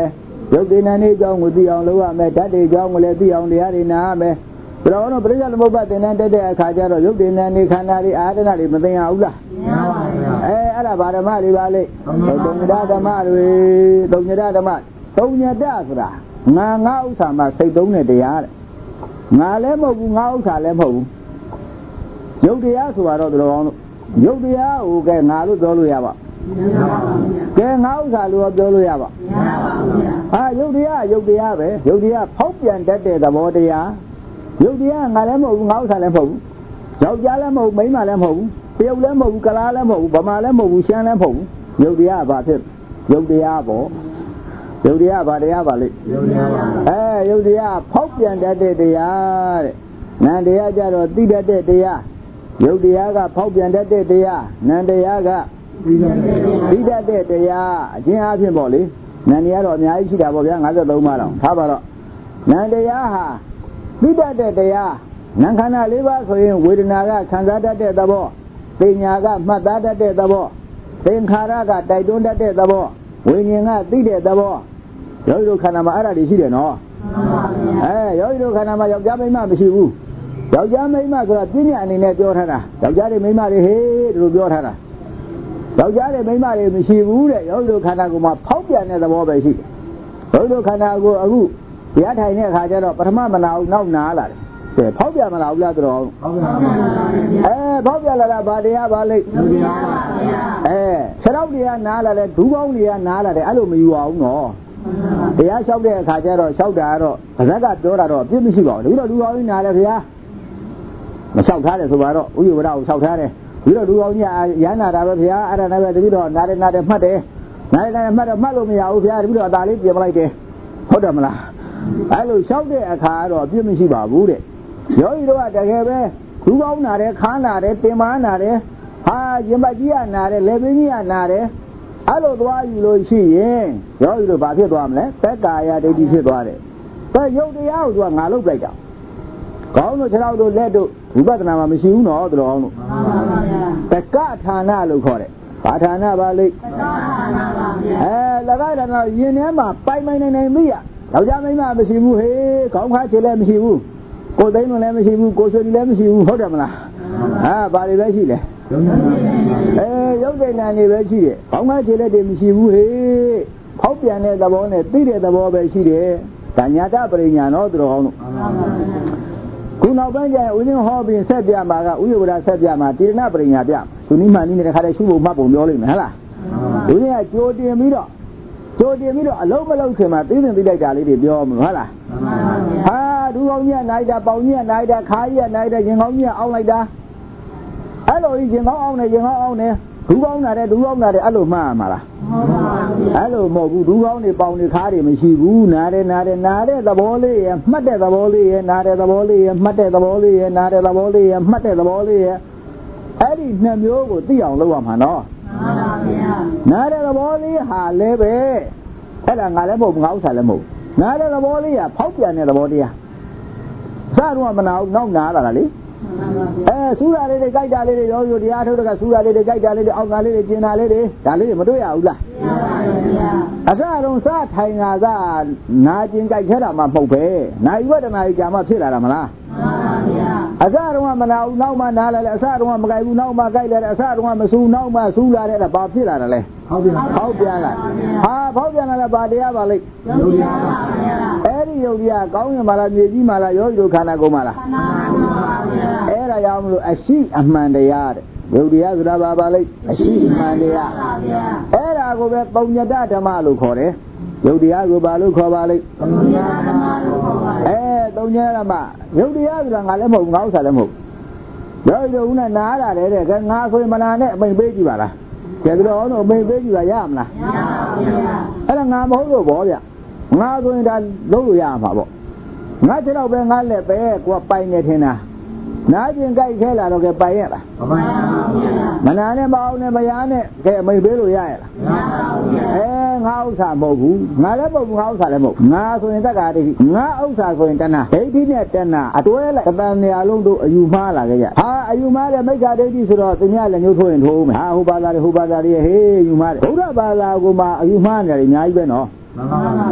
ရုပ်တည်နာနေကြောင်းကိုသိအောင်လုပ်ရမယ်ဓာတ်တွေကြောင်းကိုလည်းသိအောင်တရားတွေနာရမယ်ဘယ်တော့တော့ပြိဿသမုပ္ပါသင်္นานတက်တဲ့အခါကျတော့ရုပ်တည်နာနေခန္ဓာတွေအာရဏတွေမသိရဘူးလားမသိပါဘူးအဲအဲ့ဒါဗာဓမ္မတွေပါလေသုံးညတဓမ္မတွေသုံးညတဓမ္မသုံးညတဆိုတာငါငါဥစ္စာမှာစိတ်သုံးတဲ့တရားတဲ့ငါလည်းမဟုတ်ဘူးငါဥစ္စာလည်းမဟုတ်ဘူးရုပ်တရားဆိုတော့တော်အောင်လို့ရုပ်တရားကိုကဲငါလို့ပြောလို့ရပါကဲငါဥစ္စာလို့ပြောလို့ရပါဟာရုပ်တရားရုပ်တရားပဲရုပ်တရားဖောက်ပြန်တတ်တဲ့သဘောတရားရုပ်တရားငါလည်းမဟုတ်ဘူးငါဥစ္စာလည်းမဟုတ်ဘူးယောက်ျားလည်းမဟုတ်မိန်းမလည်းမဟုတ်ဘူးတယောက်လည်းမဟုတ်ဘူးကလားလည်းမဟုတ်ဘူးဗမာလည်းမဟုတ်ဘူးရှမ်းလည်းမဟုတ်ဘူးရုပ်တရားဘာဖြစ်ရုပ်တရားပေါ့ရုပ်တရားဘာတရားပါလိမ့်ရုပ်တရားပါအဲရုပ်တရားဖောက်ပြန်တတ်တဲ့တရားတဲ့နံတရားကြတော့သိတတ်တဲ့တရားရုပ်တရားကဖောက်ပြန်တတ်တဲ့တရားနံတရားကသိတတ်တဲ့တရားအချင်းအဖြစ်ပေါ့လေနံတရားတော့အများကြီးရှိတာပေါ့ဗျာ၅၃ပါးတော့ထားပါတော့နံတရားဟာသိတတ်တဲ့တရားနံခန္ဓာ၄ပါးဆိုရင်ဝေဒနာကခံစားတတ်တဲ့သဘောပညာကမှတ်သားတတ်တဲ့သဘောသင်္ခါရကတိုက်တွန်းတတ်တဲ့သဘောဝိညာဉ်ကသိတဲ့သဘောယောဂီတို့ခန္ဓာမှာအဲ့ဒါတွေရှိတယ်နော်အဲယောဂီတို့ခန္ဓာမှာယောက်ျားမိန်းမမရှိဘူးယောက်ျားမိန်းမဆိုတာပြညာအနေနဲ့ပြောထားတာယောက်ျားတွေမိန်းမတွေဟေးတို့ပြောထားတာယောက်ျားတွေမိန်းမတွေမရှိဘူးတဲ့ယောဂီတို့ခန္ဓာကိုမှဖောက်ပြန်တဲ့သဘောပဲရှိတယ်ယောဂီတို့ခန္ဓာကိုအခုတရားထိုင်တဲ့အခါကျတော့ပထမမနာဘူးနောက်နာလာတယ်ကဲဖောက်ပြန်မလာဘူးလားတော်ဖောက်ပြန်ပါဘူးအဲဖောက်ပြန်လာတာဗာတရားပါလိမ့်တရားပါဗျာအဲခြေထောက်တွေကနားလာတယ်ဒူးပေါင်းတွေကနားလာတယ်အဲ့လိုမယူအောင်နော်တရားလျှောက်တဲ့အခါကျတော့လျှောက်တာကတော့ဗဇက်ကပြောတာတော့အပြစ်မရှိပါဘူးဒါပြီးတော့ဒူးပေါင်းကြီးနားတယ်ဗျာမလျှောက်ထားတယ်ဆိုတော့ဥယျဝရကိုလျှောက်ထားတယ်ပြီးတော့ဒူးပေါင်းကြီးရမ်းနာတာပဲဗျာအဲ့ဒါနဲ့ပဲတပြီးတော့နားတယ်နားတယ်မှတ်တယ်နားတယ်နားတယ်မှတ်တော့မှတ်လို့မရဘူးဗျာတပြီးတော့အသာလေးပြင်ပလိုက်တယ်ဟုတ်တယ်မလားအဲ့လိုလျှောက်တဲ့အခါတော့အပြစ်မရှိပါဘူးတဲ့ယောဂီတို့ကတကယ်ပဲဒူးပေါင်းနာတယ်ခါနာတယ်တင်မနာတယ်ဟာရင်ပတ်ကြီးကနာတယ်လေပင်ကြီးကနာတယ်အဲ့လိုသွားယူလို့ရှိရင်ယောဂီတို့ဘာဖြစ်သွားမလဲသက်ကာယဒိဋ္ဌိဖြစ်သွားတယ်ဒါယုတ်တရားကိုသူကငါလုတ်လိုက်တာကောင်းတို့ခြေထောက်တို့လက်တို့ဝိပဿနာမှာမရှိဘူးနော်တော်အောင်လို့မှန်ပါဗျာတက္ကဌာနလို့ခေါ်တယ်ဘာဌာနပါလိမ့်တက္ကဌာနပါဗျာအဲတက္ကဌာနရင်ထဲမှာပိုင်ပိုင်နိုင်နိုင်မိရယောက်ျားမိန်းမမရှိဘူးဟေးခေါင်းခါခြေလည်းမရှိဘူးကိုယ်သိန်းလည်းမရှိဘူးကိုယ်ရွှေလည်းမရှိဘူးဟုတ်တယ်မလားဟာဘာတွေပဲရှိလဲအဲရုပ်တည်နာနေပဲရှိတယ်ခေါင်းခါခြေလည်းတည်းမရှိဘူးဟေးဖောက်ပြန်တဲ့သဘောနဲ့သိတဲ့သဘောပဲရှိတယ်ဒါညာတပရိညာနော်တော်အောင်လို့ခုနောက်ပိုင်းကျရင်ဦးဇင်းဟောပြီးဆက်ပြမှာကဥယျဝဒဆက်ပြမှာတိရဏပရိညာပြသူနိမန်နီးနေတဲ့ခါတည်းရှုဖို့မှတ်ပုံပြောလိမ့်မယ်ဟဟလားဦးဇင်းကကြိုတင်ပြီးတော့ကြိုတင်ပြီးတော့အလုံးမလုံးခင်မှာသိသိသိလိုက်တာလေးတွေပြောမလို့ဟုတ်လားဟာဒူကောင်းကြီးကနိုင်တာပေါင်ကြီးကနိုင်တာခါကြီးကနိုင်တာရင်ကောင်းကြီးကအောင်းလိုက်တာအဲ့လိုကြီးရင်ကောင်းအောင်နေရင်ကောင်းအောင်နေဒူကောင်းနာတယ်ဒူကောင်းနာတယ်အဲ့လိုမှားမှာလားအဲ့လိုမဟုတ်ဘူးဒူကောင်းနေပေါင်နေခါတွေမရှိဘူးနာတယ်နာတယ်နာတဲ့သဘောလေးရမှတ်တဲ့သဘောလေးရနာတဲ့သဘောလေးရမှတ်တဲ့သဘောလေးရနာတဲ့သဘောလေးရမှတ်တဲ့သဘောလေးရအဲ့ဒီနှစ်မျိုးကိုသိအောင်လုပ်ရမှာနော်မှန်ပါဗျာနားတဲ့သဘောလေးဟာလည်းပဲအဲ့ဒါငါလည်းမဟုတ်ငါဥစ္စာလည်းမဟုတ်နားတဲ့သဘောလေးကဖောက်ပြန်တဲ့သဘောတရားစတော့မနာဘူးနောက်နားလာတာလေအဲစူးရလေးတွေကြိုက်တာလေးတွေရောရောတရားထုတ်တဲ့ကစူးရလေးတွေကြိုက်တာလေးတွေအောက်ကလေးတွေကျင်တာလေးတွေဒါလေးတွေမတွေ့ရဘူးလားမရပါဘူးဗျာအစတော့စထိုင်ငါကနာကျင်ကြိုက်ခဲတာမှမဟုတ်ပဲနိုင်ဝတ္တနာကြီးကြာမှဖြစ်လာတာမလားမှန်ပါဗျာအစတော့မနာဘူးနောက်မှနားလာလေအစတော့မကြိုက်ဘူးနောက်မှကြိုက်လာတယ်အစတော့မစူးနောက်မှစူးလာတဲ့အဲ့ဒါဘာဖြစ်လာတာလဲဟုတ်ပြန်ဖောက်ပြန်လာဟာဖောက်ပြန်လာတာဘာတရားပါလိမ့်ယုတ်တရားပါဗျာအဲ့ဒီယုတ်တရားကောင်းရင်မလားမြေကြီးမလားယောဂီတို့ခန္ဓာကိုယ်မလားခန္ဓာကိုယ်ပါဗျာအဲ့ဒါကြောင့်မလို့အရှိအမှန်တရားတဲ့ယုတ်တရားဆိုတာဘာပါလိမ့်အရှိအမှန်တရားပါဗျာအဲ့ဒါကိုပဲပုံညတဓမ္မလို့ခေါ်တယ်ယုတ်တရားကိုဘာလို့ခေါ်ပါလိမ့်ပုံညတဓမ္မလို့ခေါ်ပါအဲပုံညတဓမ္မယုတ်တရားဆိုတာငါလည်းမဟုတ်ငါဥစ္စာလည်းမဟုတ်ယောဂီတို့ကနားရတယ်တဲ့ကငါဆိုရင်မနာနဲ့အမိန်ပေးကြည့်ပါလားကျဲတော့တော့အမိန်ပေးကြည့်ပါရမလားမရပါဘူးဗျာအဲ့ဒါငါမဟုတ်လို့ဗောဗျငါဆိုရင်ဒါလုံးလို့ရမှာပေါ့ငါခြေတော့ပဲငါလက်ပဲကိုယ်ပိုင်နေထင်တာနားကျင်ကြိုက်ခဲလာတော့ကဲပိုင်ရလားမပိုင်ပါဘူးဗျာမနာနဲ့မအောင်နဲ့မရနဲ့ကဲအမိန်ပေးလို့ရရလားမရပါဘူးဗျာအဲငါဥစ္စာမဟုတ်ဘူးငါလည်းမဟုတ်ဘူးငါဥစ္စာလည်းမဟုတ်ငါဆိုရင်တက္ကရာဒိဋ္ဌိငါဥစ္စာဆိုရင်တဏှာဒိဋ္ဌိနဲ့တဏှာအတွဲလိုက်တဏှာနေရာလုံးတို့အယူမှားလာကြကြဟာအယူမှားတဲ့မိစ္ဆာဒိဋ္ဌိဆိုတော့သူများလည်းညှို့ထိုးရင်ထိုးမယ်ဟာဟိုဘာသာတွေဟိုဘာသာတွေဟေးယူမှားတယ်ဘုရားဘာသာကိုမှအယူမှားနေတယ်အများကြီးပဲနော်မှန်ပါပါဗျာ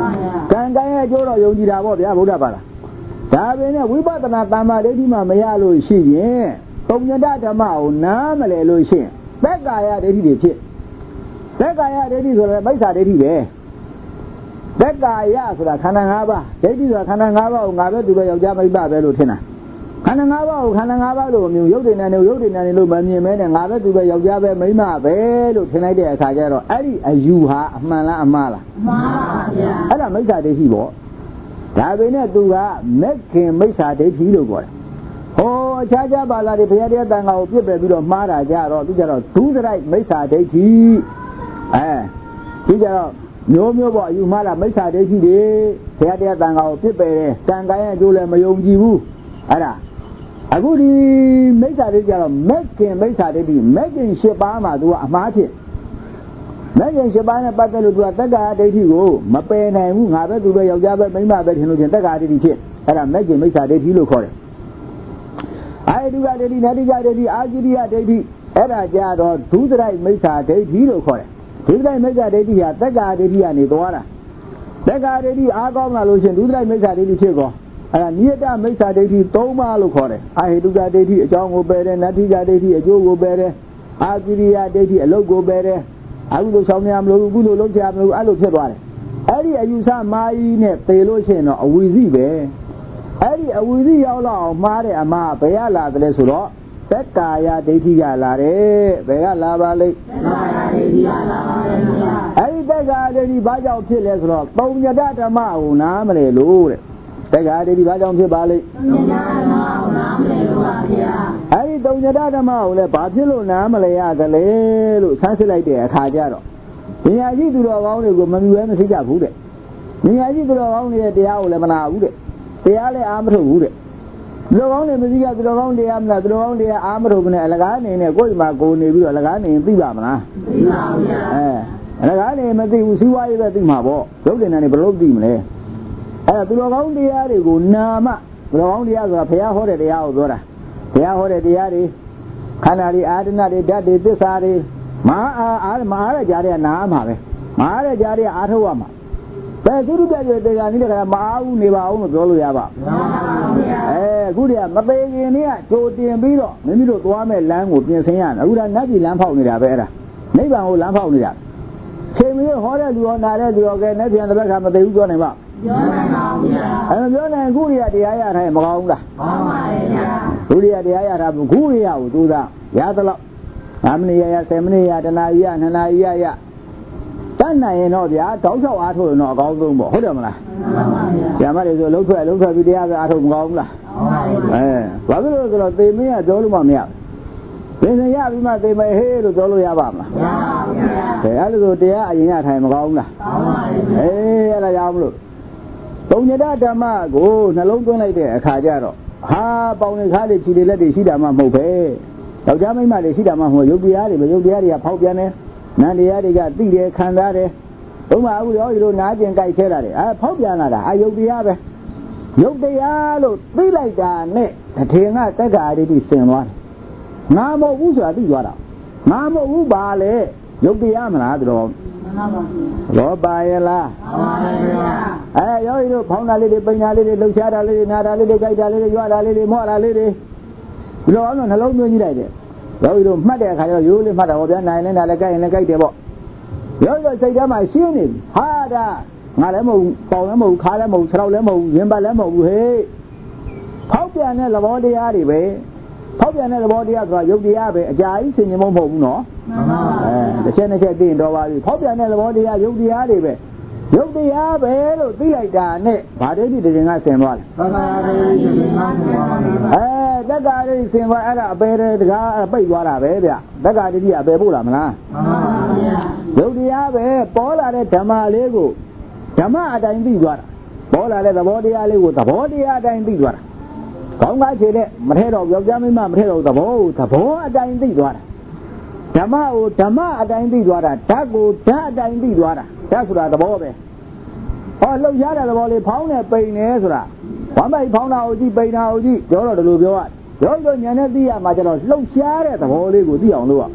ကံကံရဲ့အကျိုးတော့ယုံကြည်တာပေါ့ဗျာဗုဒ္ဓဘာသာဒါပဲနဲ့ဝိပဿနာတမ္မာဒိဋ္ဌိမှမရလို့ရှိရင်သုံးညတဓမ္မကိုနားမလည်လို့ရှိရင်သက္ကာယဒိဋ္ဌိတွေဖြစ်သက္ကာယဒိဋ္ဌိဆိုတော့မိစ္ဆာဒိဋ္ဌိပဲသက္ကာယဆိုတာခန္ဓာ၅ပါးဒိဋ္ဌိဆိုတာခန္ဓာ၅ပါးကိုငါပဲသူပဲယောက်ျားမိန်းမပဲလို့ထင်တာခန္ဓာ၅ပါးကိုခန္ဓာ၅ပါးလို့မမြင်ရုပ်တည်နေတယ်ရုပ်တည်နေတယ်လို့မမြင်မဲနဲ့ငါပဲသူပဲယောက်ျားပဲမိန်းမပဲလို့ထင်လိုက်တဲ့အခါကျတော့အဲ့ဒီအယူဟာအမှန်လားအမှားလားအမှားပါဗျာအဲ့ဒါမိစ္ဆာဒိဋ္ဌိပေါ့ဒါပေမဲ့သူကမက်ခင်မိစ္ဆာဒိဋ္ဌိလို့ခေါ်တယ်ဟောအခြားခြားပါလာတွေဘုရားတရားတန်ခါကိုပြစ်ပယ်ပြီးတော့မှားတာကြတော့သူကြတော့ဒုစရိုက်မိစ္ဆာဒိဋ္ဌိအဲသူကြတော့မျိုးမျိုးပေါ့အယူမှားလားမိစ္ဆာဒိဋ္ဌိတွေဘုရားတရားတန်ခါကိုပြစ်ပယ်တယ်တန်ခါရဲ့အကျိုးလည်းမယုံကြည်ဘူးအဲ့ဒါအခုဒီမိစ္ဆာဒိဋ္ဌိကတော့မက်ခင်မိစ္ဆာဒိဋ္ဌိမက်ခင်၈ပါးမှာသူကအမှားဖြစ်မက်ခင်၈ပါးနဲ့ပတ်သက်လို့သူကတက္ကာဒိဋ္ဌိကိုမပယ်နိုင်ဘူးငါပဲသူပဲယောက်ျားပဲမိန်းမပဲထင်လို့ချင်းတက္ကာဒိဋ္ဌိဖြစ်အဲ့ဒါမက်ခင်မိစ္ဆာဒိဋ္ဌိလို့ခေါ်တယ်အာယတုကဒိဋ္ဌိနတ္တိကဒိဋ္ဌိအာဇိရိယဒိဋ္ဌိအဲ့ဒါကြတော့ဒုစရိုက်မိစ္ဆာဒိဋ္ဌိလို့ခေါ်တယ်ဒုစရိုက်မိစ္ဆာဒိဋ္ဌိဟာတက္ကာဒိဋ္ဌိကနေသွားတာတက္ကာဒိဋ္ဌိအားကောင်းလာလို့ချင်းဒုစရိုက်မိစ္ဆာဒိဋ္ဌိဖြစ်ကောအဲ့ဒါနိယတမိစ္ဆာဒိဋ္ဌိ၃ပါးလို့ခေါ်တယ်အာဟိတုကဒိဋ္ဌိအကြောင်းကိုပယ်တယ်နတ္တိကဒိဋ္ဌိအကျိုးကိုပယ်တယ်အာဇိရိယဒိဋ္ဌိအလုပ်ကိုပယ်တယ်အခုလို့ဆောင်ရမလို့အခုလို့လုံးချမလို့အဲ့လိုဖြစ်သွားတယ်အဲ့ဒီအယူဆမာယီနဲ့သေလို့ရှိရင်တော့အဝီစီပဲအဲ့ဒီအဝီစီရောက်လာအောင်မှားတဲ့အမှားဘယ်ရလာတယ်ဆိုတော့သက္ကာယဒိဋ္ဌိကလာတယ်ဘယ်ကလာပါလိမ့်သက္ကာယဒိဋ္ဌိကလာပါလိမ့်အဲ့ဒီသက္ကာယဒိဋ္ဌိဘာကြောင့်ဖြစ်လဲဆိုတော့သုံးညတဓမ္မကိုနားမလဲလို့တဲ့တက္ကာဒိဋ္ဌိဘာကြောင့်ဖြစ်ပါလိမ့်သုံးညတဓမ္မကိုနားမလဲလို့ပါဗျာအဲ့ဒီသုံးညတဓမ္မကိုလည်းဘာဖြစ်လို့နားမလဲရသလဲလို့ဆန်းစစ်လိုက်တဲ့အခါကျတော့ဉာဏ်ရှိသူတော်ကောင်းတွေကိုမမြူရဲမရှိကြဘူးတဲ့ဉာဏ်ရှိသူတော်ကောင်းတွေရဲ့တရားကိုလည်းမနာဘူးတဲ့တရားလည်းအားမထုတ်ဘူးတဲ့သူတော်ကောင်းတွေမရှိကြသူတော်ကောင်းတရားမလားသူတော်ကောင်းတရားအားမထုတ်ဘူးနဲ့အလကားနေနဲ့ကိုယ်မှာကိုယ်နေပြီးတော့အလကားနေရင်သိပါမလားသိပါဘူးဗျာအဲအလကားနေမသိဘူးစီးပွားရေးပဲသိမှာပေါ့ရုပ်တင်တယ်ဘယ်လိုသိမလဲအဲ့ဒါသူတော်ကောင်းတရားတွေကိုနာမသူတော်ကောင်းတရားဆိုတာဘုရားဟောတဲ့တရားကိုပြောတာဘုရားဟောတဲ့တရားတွေခန္ဓာတွေအာရဏတွေဓာတ်တွေသစ္စာတွေမဟာအာမဟာရကြားတွေကနာမှာပဲမဟာရကြားတွေကအားထုတ်ရမှာဘယ်သူတို့ကြွယ်တေကနေတဲ့ခါမအားဘူးနေပါအောင်လို့ပြောလို့ရပါမလားအဲအခုတည်းကမသေးခင်နေ့ကကြိုတင်ပြီးတော့မိမိတို့သွားမဲ့လမ်းကိုပြင်ဆင်ရမယ်အခုဒါနတ်ပြည်လမ်းဖောက်နေတာပဲအဲ့ဒါနိဗ္ဗာန်ကိုလမ်းဖောက်နေတာချိန်မီဟောတဲ့လူရောနာတဲ့လူရောကဲနတ်ပြည်တစ်ဘက်ကမသေးဘူးပြောနိုင်ပါပြောနိုင်ပါဘူးဗျာအဲပြောနိုင်ခုရိယတရားရထားရင်မကောင်းဘူးလားကောင်းပါရဲ့ဗျာခုရိယတရားရထားဘူးခုရိယကိုသူသာရသလောက်၅မိနစ်ရရ၁၀မိနစ်ရတနာရီရနှစ်နာရီရရတတ်နိုင်ရင်တော့ဗျာတောက်လျှောက်အားထုတ်ရင်တော့အကောင်းဆုံးပေါ့ဟုတ်တယ်မလားမှန်ပါဗျာဆရာမတွေဆိုလုံးထွက်လုံးထွက်ပြီးတရားပဲအားထုတ်မကောင်းဘူးလားကောင်းပါရဲ့အဲဘာဖြစ်လို့ဆိုတော့သေမင်းကပြောလို့မှမရဘူးသင်္ရပြီးမှသေမဟေးလို့ပြောလို့ရပါမလားမရပါဘူးဗျာအဲအဲ့လိုဆိုတရားအရင်ရထိုင်မကောင်းဘူးလားကောင်းပါရဲ့အေးအဲ့ဒါကြောင့်မလို့သုံးညတဓမ္မကိုနှလုံးသွင်းလိုက်တဲ့အခါကျတော့ဟာပေါင်နေခါလေးခြေတွေလက်တွေရှိတာမှမဟုတ်ပဲယောက်ျားမိန်းမတွေရှိတာမှမဟုတ်ရုပ်တရားတွေပဲရုပ်တရားတွေကဖောက်ပြန်တယ်နံတရားတွေကသိတယ်ခံစားတယ်ဘုမအခုရောဒီလိုနားကျင်ကြိုက်ခဲတာတယ်အဲဖောက်ပြန်လာတာအဲရုပ်တရားပဲရုပ်တရားလို့သိလိုက်တာနဲ့အထင်ကတက္ကာဒိဋ္ဌိဆင်သွားတယ်ငါမဟုတ်ဘူးဆိုတာသိသွားတာငါမဟုတ်ဘူးပါလေရုပ်တရားမလားသူတော်ရောပါရဲ့လားအဲရောဒီလိုဖောင်းတာလေးတွေပိန်တာလေးတွေလှုပ်ရှားတာလေးတွေနာတာလေးတွေကြိုက်တာလေးတွေရွာတာလေးတွေမော့တာလေးတွေဒီလိုအောင်တော့နှလုံးသွင်းကြည့်လိုက်တယ်ရောဒီလိုမှတ်တဲ့အခါကျတော့ရိုးလေးမှတ်တာဟောဗျာနိုင်လဲနားလဲကြိုက်ရင်လည်းကြိုက်တယ်ပေါ့ရောဒီလိုစိတ်ထဲမှာရှင်းနေပြီဟာဒါငါလည်းမဟုတ်ဘူးပေါင်လည်းမဟုတ်ဘူးခါလည်းမဟုတ်ဘူးခြေထောက်လည်းမဟုတ်ဘူးရင်ပတ်လည်းမဟုတ်ဘူးဟေးဖောက်ပြန်တဲ့သဘောတရားတွေပဲဖောက်ပြန်တဲ့သဘောတရားဆိုတာယုတ်တရားပဲအကြာကြီးဆင်ញင်မဟုတ်ဘူးနော်မှန်ပါပါအဲတစ်ချက်တစ်ချက်သိရင်တော့ပါပြီဖောက်ပြန်တဲ့သဘောတရားယုတ်တရားတွေပဲယုတ်တရားပဲလို့သိလိုက်တာနဲ့ဗာဒိဋ္ဌိတစ်ချိန်ကဆင်သွားတယ်သက္ကာဒိဋ္ဌိတစ်ချိန်ကဆင်သွားတယ်အဲသက္ကာဒိဋ္ဌိဆင်သွားအဲ့ဒါအပေတကားပိတ်သွားတာပဲဗျသက္ကာဒိဋ္ဌိအပေပို့လာမလားမှန်ပါပါဗျာယုတ်တရားပဲပေါ်လာတဲ့ဓမ္မလေးကိုဓမ္မအတိုင်းသိသွားတာပေါ်လာတဲ့သဘောတရားလေးကိုသဘောတရားအတိုင်းသိသွားတာကောင်းကားခြေနဲ့မထဲတော့ယောက်ျားမိန်းမမထဲတော့သဘောကိုသဘောအတိုင်းသိသွားတာဓမ္မကိုဓမ္မအတိုင်းသိသွားတာဓာတ်ကိုဓာတ်အတိုင်းသိသွားတာဓာတ်ဆိုတာသဘောပဲဟောလှုပ်ရှားတဲ့သဘောလေးဖောင်းနေပိန်နေဆိုတာဝမ်းပိုက်ဖောင်းတာကိုကြည့်ပိန်တာကိုကြည့်ပြောတော့ဒီလိုပြောရရောတော့ညာနဲ့သိရမှာကျတော့လှုပ်ရှားတဲ့သဘောလေးကိုသိအောင်လုပ်ရ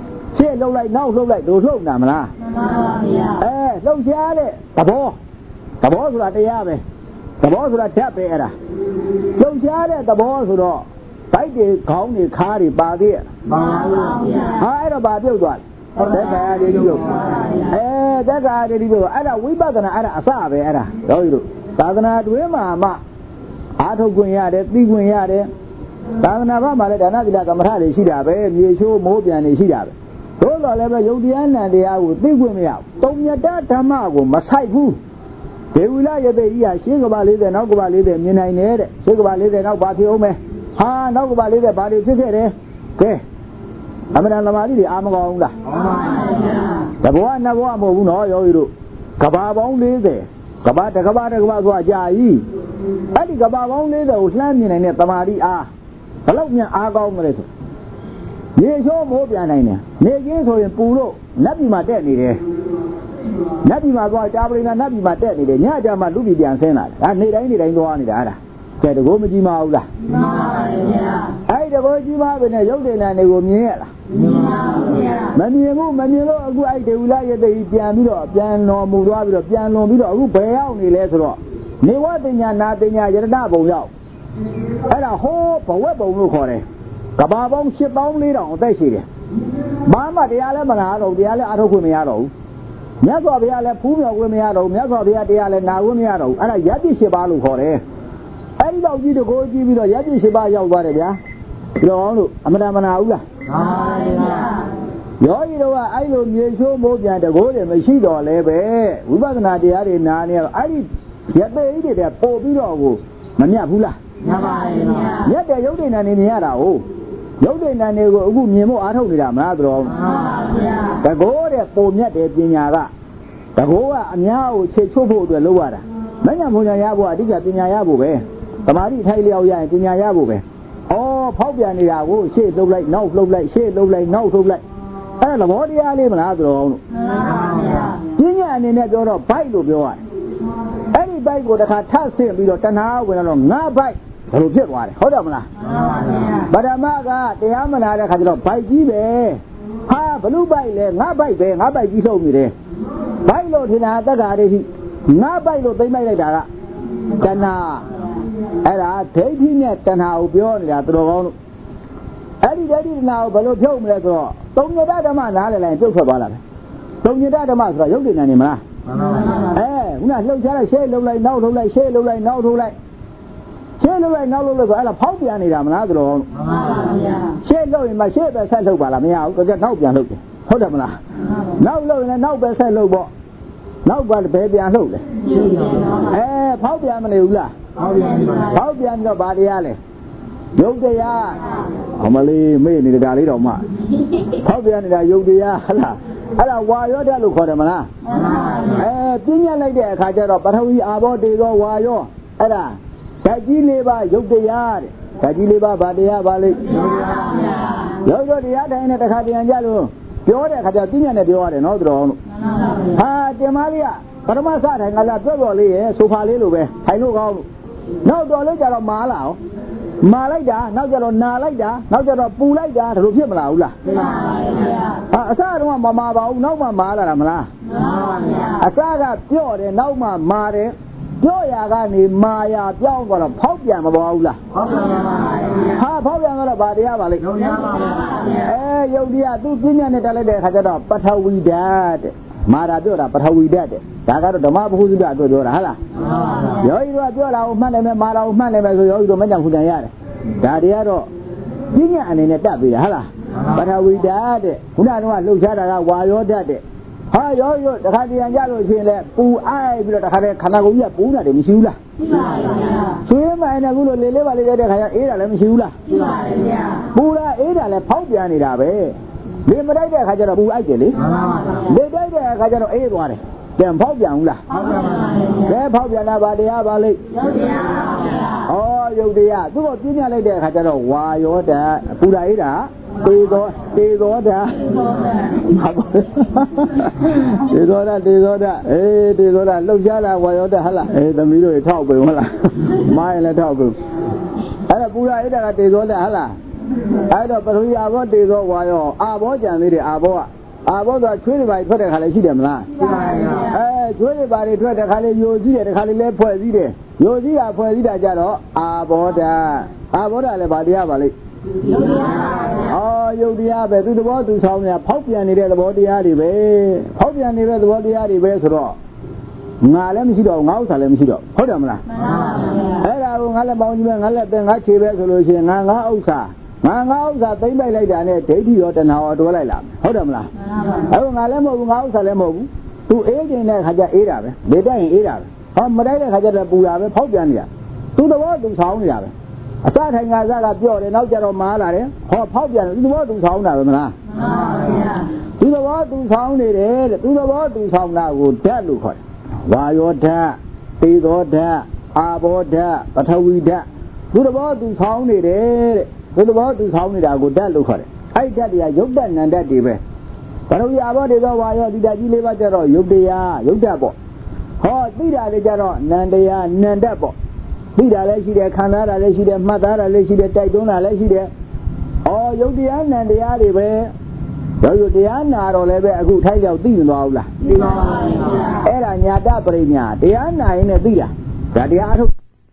ရှေ့လှုပ်လိုက်နောက်လှုပ်လိုက်တို့လှုပ်နာမလားမှန်ပါပါဗျာအဲလှုပ်ရှားတဲ့သဘော The boss at the Yabe, the boss at Tap era. So she had the boss or all. Fight the county carry by there. I had about you one. That guy did you. Eh, that guy did you. I don't we back on a Sabe era. So you do. Tagana to him, mamma. I took going at it, big going at it. Tagana Mama, the Navila Kamari, she have a show more than she have. Those are level Yodian and they are with big women out. Don't you that Tamago, Masai who? They will lie a day, shake about it and not about it, and I need it. Shake about it and not about the Ome. Ah, not about it, about it, okay. I'm an Alamadi, I'm going to. The one I want more, no, you do. Kabab only there. Kabata Kabata was Jai. I think Kabab only the Uslandian and Tamari are. Hello, me, I go on. Yes, your more than I know. Negate or in Pulo, Nabi Maternity. Nabi Mago, Tabrina, Nabi Maternity, Yajama Lubi and Senna. I need any day go on the other. Said the Gomaji Maula. I the Gojima when I Yoden and they go near. Maniamu, Manilo, who I do like the piano, piano, Murabi, piano, who pay out the letter. Newatina, Natina, Yadabo, Yao. And a whole web of Mukore. Kababong ship only on the city. Mama, the Alamanado, the Alakumiado. Nago the Ala Puma Wimiado, Nago the Ala Nawumiado, and a Yadi Shibalu Kore. I don't need to go give you the Yadi Shibaya, whatever. You Amadamanaula. You know, I don't need so more than the golden machine or labor. We wasn't at the Adi Nania. I did. Yet they did a poor below. Maniabula. Yet they don't in the Yara. Oh, Yoden and they go Mimo. I told them, Madro. The gold at Pomia de Pinara. The Goa and Yao Chechobo the Lower. Manamunayabu, I did at Pinayabu. The Mari Talia and Pinayabu. Oh, Popian, shade low like, no flow like, shade low like, no flow like. And the body I live in Adro. Pinya and in that door, bite of your eye. Any bite would have touched him with a tana when along, not bite. Hold get one. Hold on. But a maga, the Amana had a bite gibe. Ha, blue bite, not bite, not bite, you told me there. Bite load in a dagari. Not bite load, they made a Tana. And I take him yet and how beyond that road. Eddie Daddy now, but don't tell me that all. Don't you that a man, Alan, joke about it. Don't you that a man, you didn't anymore. Eh, not look at a shade, look like no, look like shade, look like no, look like. Shade look like no, look like a poppy on it, I'm not alone. Shade low in my shape, I said, look, I'm out, because there's no pian look. Hold up now. No low and no best I look. No, but baby, I look. Eh, poppy on the Ula. How do you know about the alley? No, they are. Homily, me, the Dali of Ma. How do you know you the Allah? Allah, why you there look for them? Eh, Pinya like that, Kajaro, but how we are about to go, why you? Allah, Tajiliba, you the yard. Tajiliba, Badia Valley. You go the other end at the Kadian Yellow. The order had a Pinya and the order, no drone. Ah, the Maria. But my side, I got probably so far little way. I know. Now do lấy cho nó má lão, má lấy đã, now cho nó na lấy đã, now cho nó pu lấy đã, rồi biết mà lão là. À sao đúng không mà má bảo nấu mà má là làm là. À sao raပြောđể nấu mà má đấy,ပြောya cái này má yaပြောgọi là phốt ya mà bảo là. Ha phốt ya gọi là bà đi à bà lịch. Ê, yêu đi à, tu chính này ta lấy để khai cho nó bắt đầu đi đã. Mà ra biểu là bắt đầu đi đã. Đã cái đó đâm mà bố đã biểu là hả là. Rồi rồi biểu là ông này mà là ông này mà rồi rồi mấy chẳng phụ này à. Đã đi à rồi. Chính nhà này này đã bị hả là. Bắt đầu đi đã đấy. Hôm nay nó lúc sáng là qua rồi đã đấy. Ha rồi rồi, đã khai đi ăn ra rồi chuyện là pu ai biểu đã khai đấy khả năng cũng như pu là để mình xíu là. Chuyện mà này cũng rồi lấy lấy vào lấy để khai ấy là làm xíu là. Pu là ấy là là pháo bia này là bé. Để mà đấy để khai cho nó pu ai chứ lý. Để đấy để khai cho nó ấy rồi này. Đem pháo bia không là. Để pháo bia là bà đi à bà lý. Ồ, yêu đi à, tôi có tiếng nhà lấy để khai cho nó qua rồi đã, pu đấy đã. Đi rồi, đi rồi đã. Đi rồi đã, đi rồi đã. Ê, đi rồi đã, lúc ra là qua rồi đã hả là. Ê, tầm ý rồi thao bừng hả là. Mai là thao bừng. Hả là pu đấy đã là đi rồi đã hả là. Hả là bà thôi à bó đi rồi qua rồi. À bó chẳng đi đi à bó à. À bó rồi chuối đi bài thoát được hả là chi điểm là. Ê, ကျွေးတွေပါတွေထွက်တဲ့ခါလေးယိုစည်းတယ်တခါလေးလဲဖွဲ့စည်းတယ်ယိုစည်းတာဖွဲ့စည်းတာကြတော့အာဘောဓာအာဘောဓာလည်းဗာတရားပါလိမ့်အော်ယုတ်တရားပဲသူသဘောသူဆောင်နေတာဖောက်ပြန်နေတဲ့သဘောတရားတွေပဲဖောက်ပြန်နေတဲ့သဘောတရားတွေပဲဆိုတော့ငါလည်းမရှိတော့ငါဥစ္စာလည်းမရှိတော့ဟုတ်တယ်မလားမှန်ပါဗျာအဲ့ဒါကိုငါလည်းပေါင်းကြည့်မယ်ငါလည်းပဲငါခြေပဲဆိုလို့ရှိရင်ငါငါဥစ္စာငါငါဥစ္စာသိမ့်ပိုက်လိုက်တာနဲ့ဒိဋ္ဌိရောတဏှာရောတွဲလိုက်လာဟုတ်တယ်မလားအဲ့တော့ငါလည်းမဟုတ်ဘူးငါဥစ္စာလည်းမဟုတ်ဘူးသူအေးကျင်တဲ့ခါကျအေးတာပဲလေတိုက်ရင်အေးတာပဲဟောမတိုက်တဲ့ခါကျတော့ပူတာပဲဖောက်ပြန်နေတာသူသဘောသူဆောင်နေတာပဲအစထိုင်ငါစားကပြော့တယ်နောက်ကျတော့မားလာတယ်ဟောဖောက်ပြန်တယ်သူသဘောသူဆောင်တာပဲမလားမှန်ပါဗျာသူသဘောသူဆောင်နေတယ်တဲ့သူသဘောသူဆောင်တာကိုဓာတ်လို့ခေါ်တယ်ဝါယောဓာတ်သေသောဓာတ်အာဘောဓာတ်ပထဝီဓာတ်သူသဘောသူဆောင်နေတယ်တဲ့သူသဘောသူဆောင်နေတာကိုဓာတ်လို့ခေါ်တယ်အဲ့ဓာတ်တွေကယုတ်တနန္တတွေပဲပထဝီအာဘောဒေသောဝါယောဒီဓာတ်ကြီးလေးပါးကျတော့ယုတ်တရားယုတ်ဓာတ်ပေါ့ဟောသိတာလေးကျတော့နန္တရားနန္တပေါ့သိတာလည်းရှိတယ်ခံစားတာလည်းရှိတယ်မှတ်သားတာလည်းရှိတယ်တိုက်တွန်းတာလည်းရှိတယ်အော်ယုတ်တရားနန္တရားတွေပဲရောယုတ်တရားနာတော့လည်းပဲအခုထိုက်ရောက်သိမသွားဘူးလားသိပါပါဘုရားအဲ့ဒါညာတပရိညာတရားနာရင်လည်းသိတာဒါတရားအထုတ်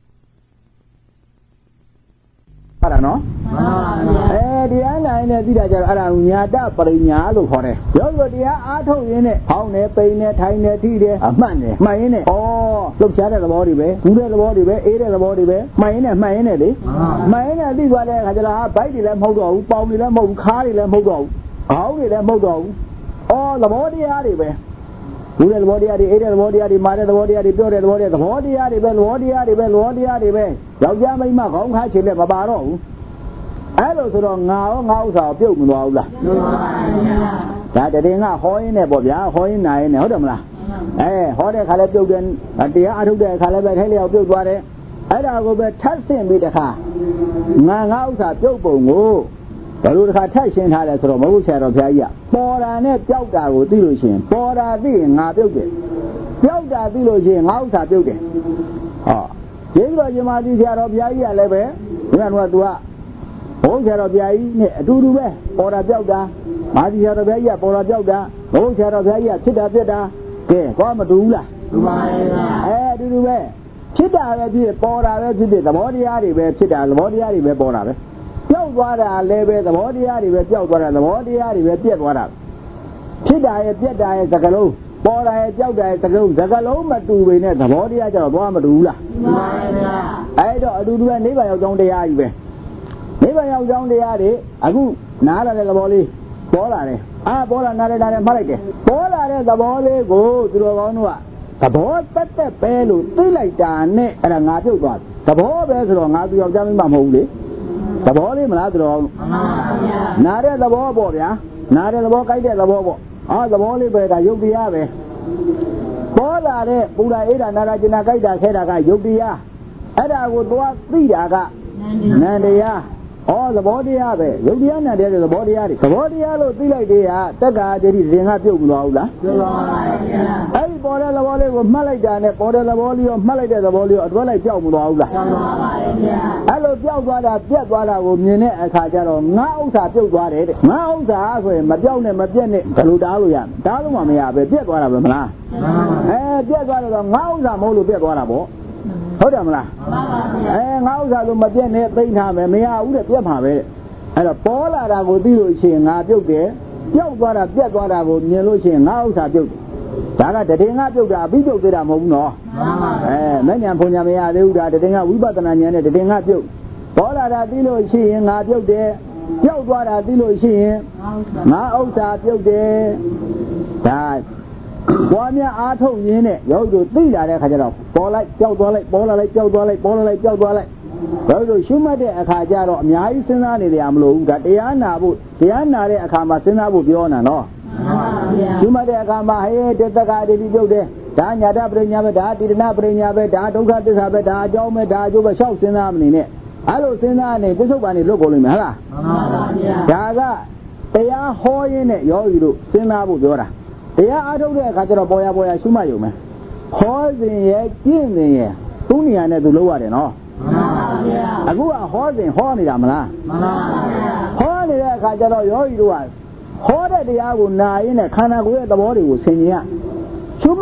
ဟုတ်တာနော်မှန်ပါဗျာအဲတရားနာရင်လည်းသိတာကြတော့အဲ့ဒါညာတပရိညာလို့ခေါ်တယ်ရောယုတ်တရားအားထုတ်ရင်းနဲ့ဟောင်းနေပိန်နေထိုင်နေထိတယ်အမှတ်နေမှတ်ရင်းနဲ့ဩလှုပ်ရှားတဲ့သဘောတွေပဲဘူးတဲ့သဘောတွေပဲအေးတဲ့သဘောတွေပဲမှတ်ရင်းနဲ့မှတ်ရင်းနဲ့လေမှတ်ရင်းနဲ့သိသွားတဲ့အခါကျတော့ဟာဘိုက်တွေလည်းမဟုတ်တော့ဘူးပေါင်တွေလည်းမဟုတ်ဘူးခါးတွေလည်းမဟုတ်တော့ဘူးအောင်းတွေလည်းမဟုတ်တော့ဘူးအော်သဘောတရားတွေပဲဘူးတဲ့သဘောတရားတွေအေးတဲ့သဘောတရားတွေမာတဲ့သဘောတရားတွေပြောတဲ့သဘောတရားသဘောတရားတွေပဲသဘောတရားတွေပဲသဘောတရားတွေပဲယောက်ျားမိန်းမခေါင်းခါချေလက်မပါတော့ဘူးအဲ့လိုဆိုတော့ငါရောငါဥစ္စာပြုတ်မသွားဘူးလားပြုတ်ပါပါဗျာဒါတည်းငါဟောရင်းနဲ့ပေါ့ဗျာဟောရင်းနာရင်းနဲ့ဟုတ်တယ်မလားအဲဟောတဲ့ခါလဲပြုတ်တယ်တရားအထုတ်တဲ့ခါလဲပဲထိုက်လျောက်ပြုတ်သွားတယ်အဲ့ဒါကိုပဲထပ်ဆင့်ပြီးတခါငါငါဥစ္စာပြုတ်ပုံကိုဘယ်လိုတခါထပ်ရှင်းထားလဲဆိုတော့မဟုတ်ဆရာတော်ဘုရားကြီးကပေါ်တာနဲ့ပျောက်တာကိုသိလို့ရှိရင်ပေါ်တာသိရင်ငါပြုတ်တယ်ပျောက်တာသိလို့ရှိရင်ငါဥစ္စာပြုတ်တယ်ဟောကျေးဇူးတော်ရှင်မကြီးဆရာတော်ဘုရားကြီးကလည်းပဲဘုရားကသူကဘုန်းဆရာတော်ဘုရားကြီးနဲ့အတူတူပဲပေါ်တာပျောက်တာမာကြီးဆရာတော်ဘုရားကြီးကပေါ်တာပျောက်တာဘုန်းဆရာတော်ဘုရားကြီးကဖြစ်တာပြက်တာကဲကောမတူဘူးလားတူပါရဲ့ဗျာအဲအတူတူပဲဖြစ်တာပဲဖြစ်ပေါ်တာပဲဖြစ်ဖြစ်သဘောတရားတွေပဲဖြစ်တာသဘောတရားတွေပဲပေါ်တာပဲပျောက်သွားတာလည်းပဲသဘောတရားတွေပဲပျောက်သွားတာသဘောတရားတွေပဲပြက်သွားတာဖြစ်တာရဲ့ပြက်တာရဲ့သကလုံးပေါ်တာရဲ့ပျောက်တာရဲ့သကလုံးသကလုံးမတူပေနဲ့သဘောတရားကျတော့သွားမတူဘူးလားတူပါရဲ့ဗျာအဲ့တော့အတူတူပဲနိဗ္ဗာန်ရောက်ကြောင်းတရားကြီးပဲနိဗ္ဗာန်ရောက်ကြောင်းတရားတွေအခုနားလာတဲ့သဘောလေးပေါ်လာတယ်အာပေါ်လာနားလာတယ်မှတ်လိုက်တယ်ပေါ်လာတဲ့သဘောလေးကိုသူတော်ကောင်းတို့ကသဘောတက်တက်ပဲလို့သိလိုက်တာနဲ့အဲ့ဒါငါပြုတ်သွားသဘောပဲဆိုတော့ငါသူယောက်ျားမင်းမမဟုတ်ဘူးလေသဘောလေးမလားသူတော်ကောင်းတို့မှန်ပါဗျာနားတဲ့သဘောပေါ့ဗျာနားတဲ့သဘောကြိုက်တဲ့သဘောပေါ့အာသဘောလေးပဲဒါယုတ်တရားပဲပေါ်လာတဲ့ပူရာအေးတာနာရာကျင်နာကြိုက်တာခဲတာကယုတ်တရားအဲ့ဒါကိုသွားသိတာကနန္တရားဩသဘောတရားပဲယုတ်တရားနန္တရားတဲ့သဘောတရားတွေသဘောတရားလို့သိလိုက်သေးတာတက္ကာတတိရင်ကပြုတ်မသွားဘူးလားပြုတ်ပါပါဗျာအဲ့ဒီပေါ်တဲ့သဘောလေးကိုမှတ်လိုက်တာနဲ့ပေါ်တဲ့သဘောလေးကိုမှတ်လိုက်တဲ့သဘောလေးကိုအတွဲလိုက်ပြောက်မသွားဘူးလားပြုတ်ပါပါဗျာအဲ့လိုပြောက်သွားတာပြက်သွားတာကိုမြင်တဲ့အခါကျတော့ငါဥစ္စာပြုတ်သွားတယ်တဲ့ငါဥစ္စာဆိုရင်မပြောက်နဲ့မပြက်နဲ့ဘယ်လိုတားလို့ရမလဲတားလို့မှမရပဲပြက်သွားတာပဲမလားအဲပြက်သွားတော့ငါဥစ္စာမဟုတ်လို့ပြက်သွားတာပေါ့ဟုတ်တယ်မလားမှန်ပါဗျာအဲငါဥစ္စာလို့မပြတ်နဲ့သိမ့်ထားမယ်မရဘူးတဲ့ပြတ်မှာပဲတဲ့အဲ့တော့ပေါ်လာတာကိုသိလို့ရှိရင်ငါပြုတ်တယ်ပျောက်သွားတာပြတ်သွားတာကိုမြင်လို့ရှိရင်ငါဥစ္စာပြုတ်တယ်ဒါကတည်ငါပြုတ်တာအပြီးပြုတ်သေးတာမဟုတ်ဘူးနော်မှန်ပါဗျာအဲမဉ္ဇဉ်ဘုံညာမရသေးဘူးဒါတည်ငါဝိပဿနာဉာဏ်နဲ့တည်ငါပြုတ်ပေါ်လာတာသိလို့ရှိရင်ငါပြုတ်တယ်ပျောက်သွားတာသိလို့ရှိရင်ငါဥစ္စာပြုတ်တယ်ဒါဘွားများအားထုတ်ရင်းနဲ့ယောဂီတို့သိလာတဲ့အခါကျတော့ပေါ်လိုက်ကြောက်သွားလိုက်ပေါ်လာလိုက်ကြောက်သွားလိုက်ပေါ်လာလိုက်ကြောက်သွားလိုက်ယောဂီတို့ရှုမှတ်တဲ့အခါကျတော့အများကြီးစဉ်းစားနေတယ်မလို့ဘူးဒါတရားနာဖို့တရားနာတဲ့အခါမှာစဉ်းစားဖို့ပြောနေတာနော်မှန်ပါဗျာရှုမှတ်တဲ့အခါမှာဟဲ့တတ္တကာတိပြုတ်တယ်ဒါညာတပရိညာပဲဒါတိရဏပရိညာပဲဒါဒုက္ခသစ္စာပဲဒါအကြောင်းပဲဒါအကျိုးပဲရှောက်စဉ်းစားမနေနဲ့အဲ့လိုစဉ်းစားနေပြစ္ဆုတ်ပါနေလွတ်ကုန်လိမ့်မယ်ဟုတ်လားမှန်ပါဗျာဒါကတရားဟောရင်းနဲ့ယောဂီတို့စဉ်းစားဖို့ပြောတာတရားအားထုတ်တဲ့အခါကျတော့ပေါ်ရပေါ်ရရှုမှတ်ရုံပဲဟောစဉ်ရဲ့ကျင့်စဉ်ရဲ့သူ့နေရာနဲ့သူလုပ်ရတယ်နော်မှန်ပါဗျာအခုကဟောစဉ်ဟောနေတာမလားမှန်ပါဗျာဟောနေတဲ့အခါကျတော့ယောဂီတို့ကဟောတဲ့တရားကိုနာရင်းနဲ့ခန္ဓာကိုယ်ရဲ့သဘောတွေကိုဆင်ခြင်ရရှုမှ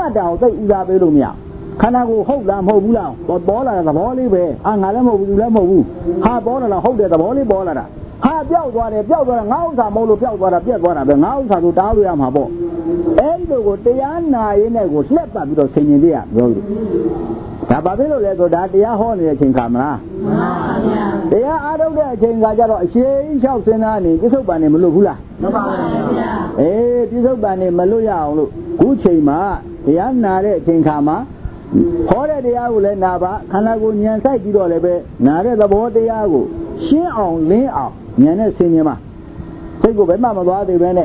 တ်တာကိုသိဥစားပေးလို့မရခန္ဓာကိုယ်ဟုတ်လားမဟုတ်ဘူးလားပေါ်လာတဲ့သဘောလေးပဲအာငါလည်းမဟုတ်ဘူးလည်းမဟုတ်ဘူးဟာပေါ်လာလားဟုတ်တဲ့သဘောလေးပေါ်လာတာဟာပြောက်သွားတယ်ပြောက်သွားတာငါဥစ္စာမဟုတ်လို့ပြောက်သွားတာပြက်သွားတာပဲငါဥစ္စာဆိုတားလို့ရမှာပေါ့အဲဒီလိုကိုတရားနာရင်းနဲ့ကိုလှက်ပတ်ပြီးတော့ဆင်ញင်ပြရပြောလို့ဒါဘာဖြစ်လို့လဲဆိုဒါတရားဟောနေတဲ့အချိန်ခါမလားမှန်ပါဗျာတရားအားထုတ်တဲ့အချိန်ခါကျတော့အရှိန်လျှောက်စဉ်းစားနေပြစ္ဆုတ်ပန်နေမလို့ဘူးလားမှန်ပါဗျာအေးပြစ္ဆုတ်ပန်နေမလို့ရအောင်လို့ခုချိန်မှာတရားနာတဲ့အချိန်ခါမှာဟောတဲ့တရားကိုလည်းနာပါခန္ဓာကိုယ်ဉာဏ်ဆိုင်ပြီးတော့လည်းပဲနာတဲ့သဘောတရားကိုရှင်းအောင်လင်းအောင်ဉာဏ်နဲ့ဆင်ញင်ပါစိတ်ကိုဘယ်မှမသွားသေးပဲနဲ့ဩ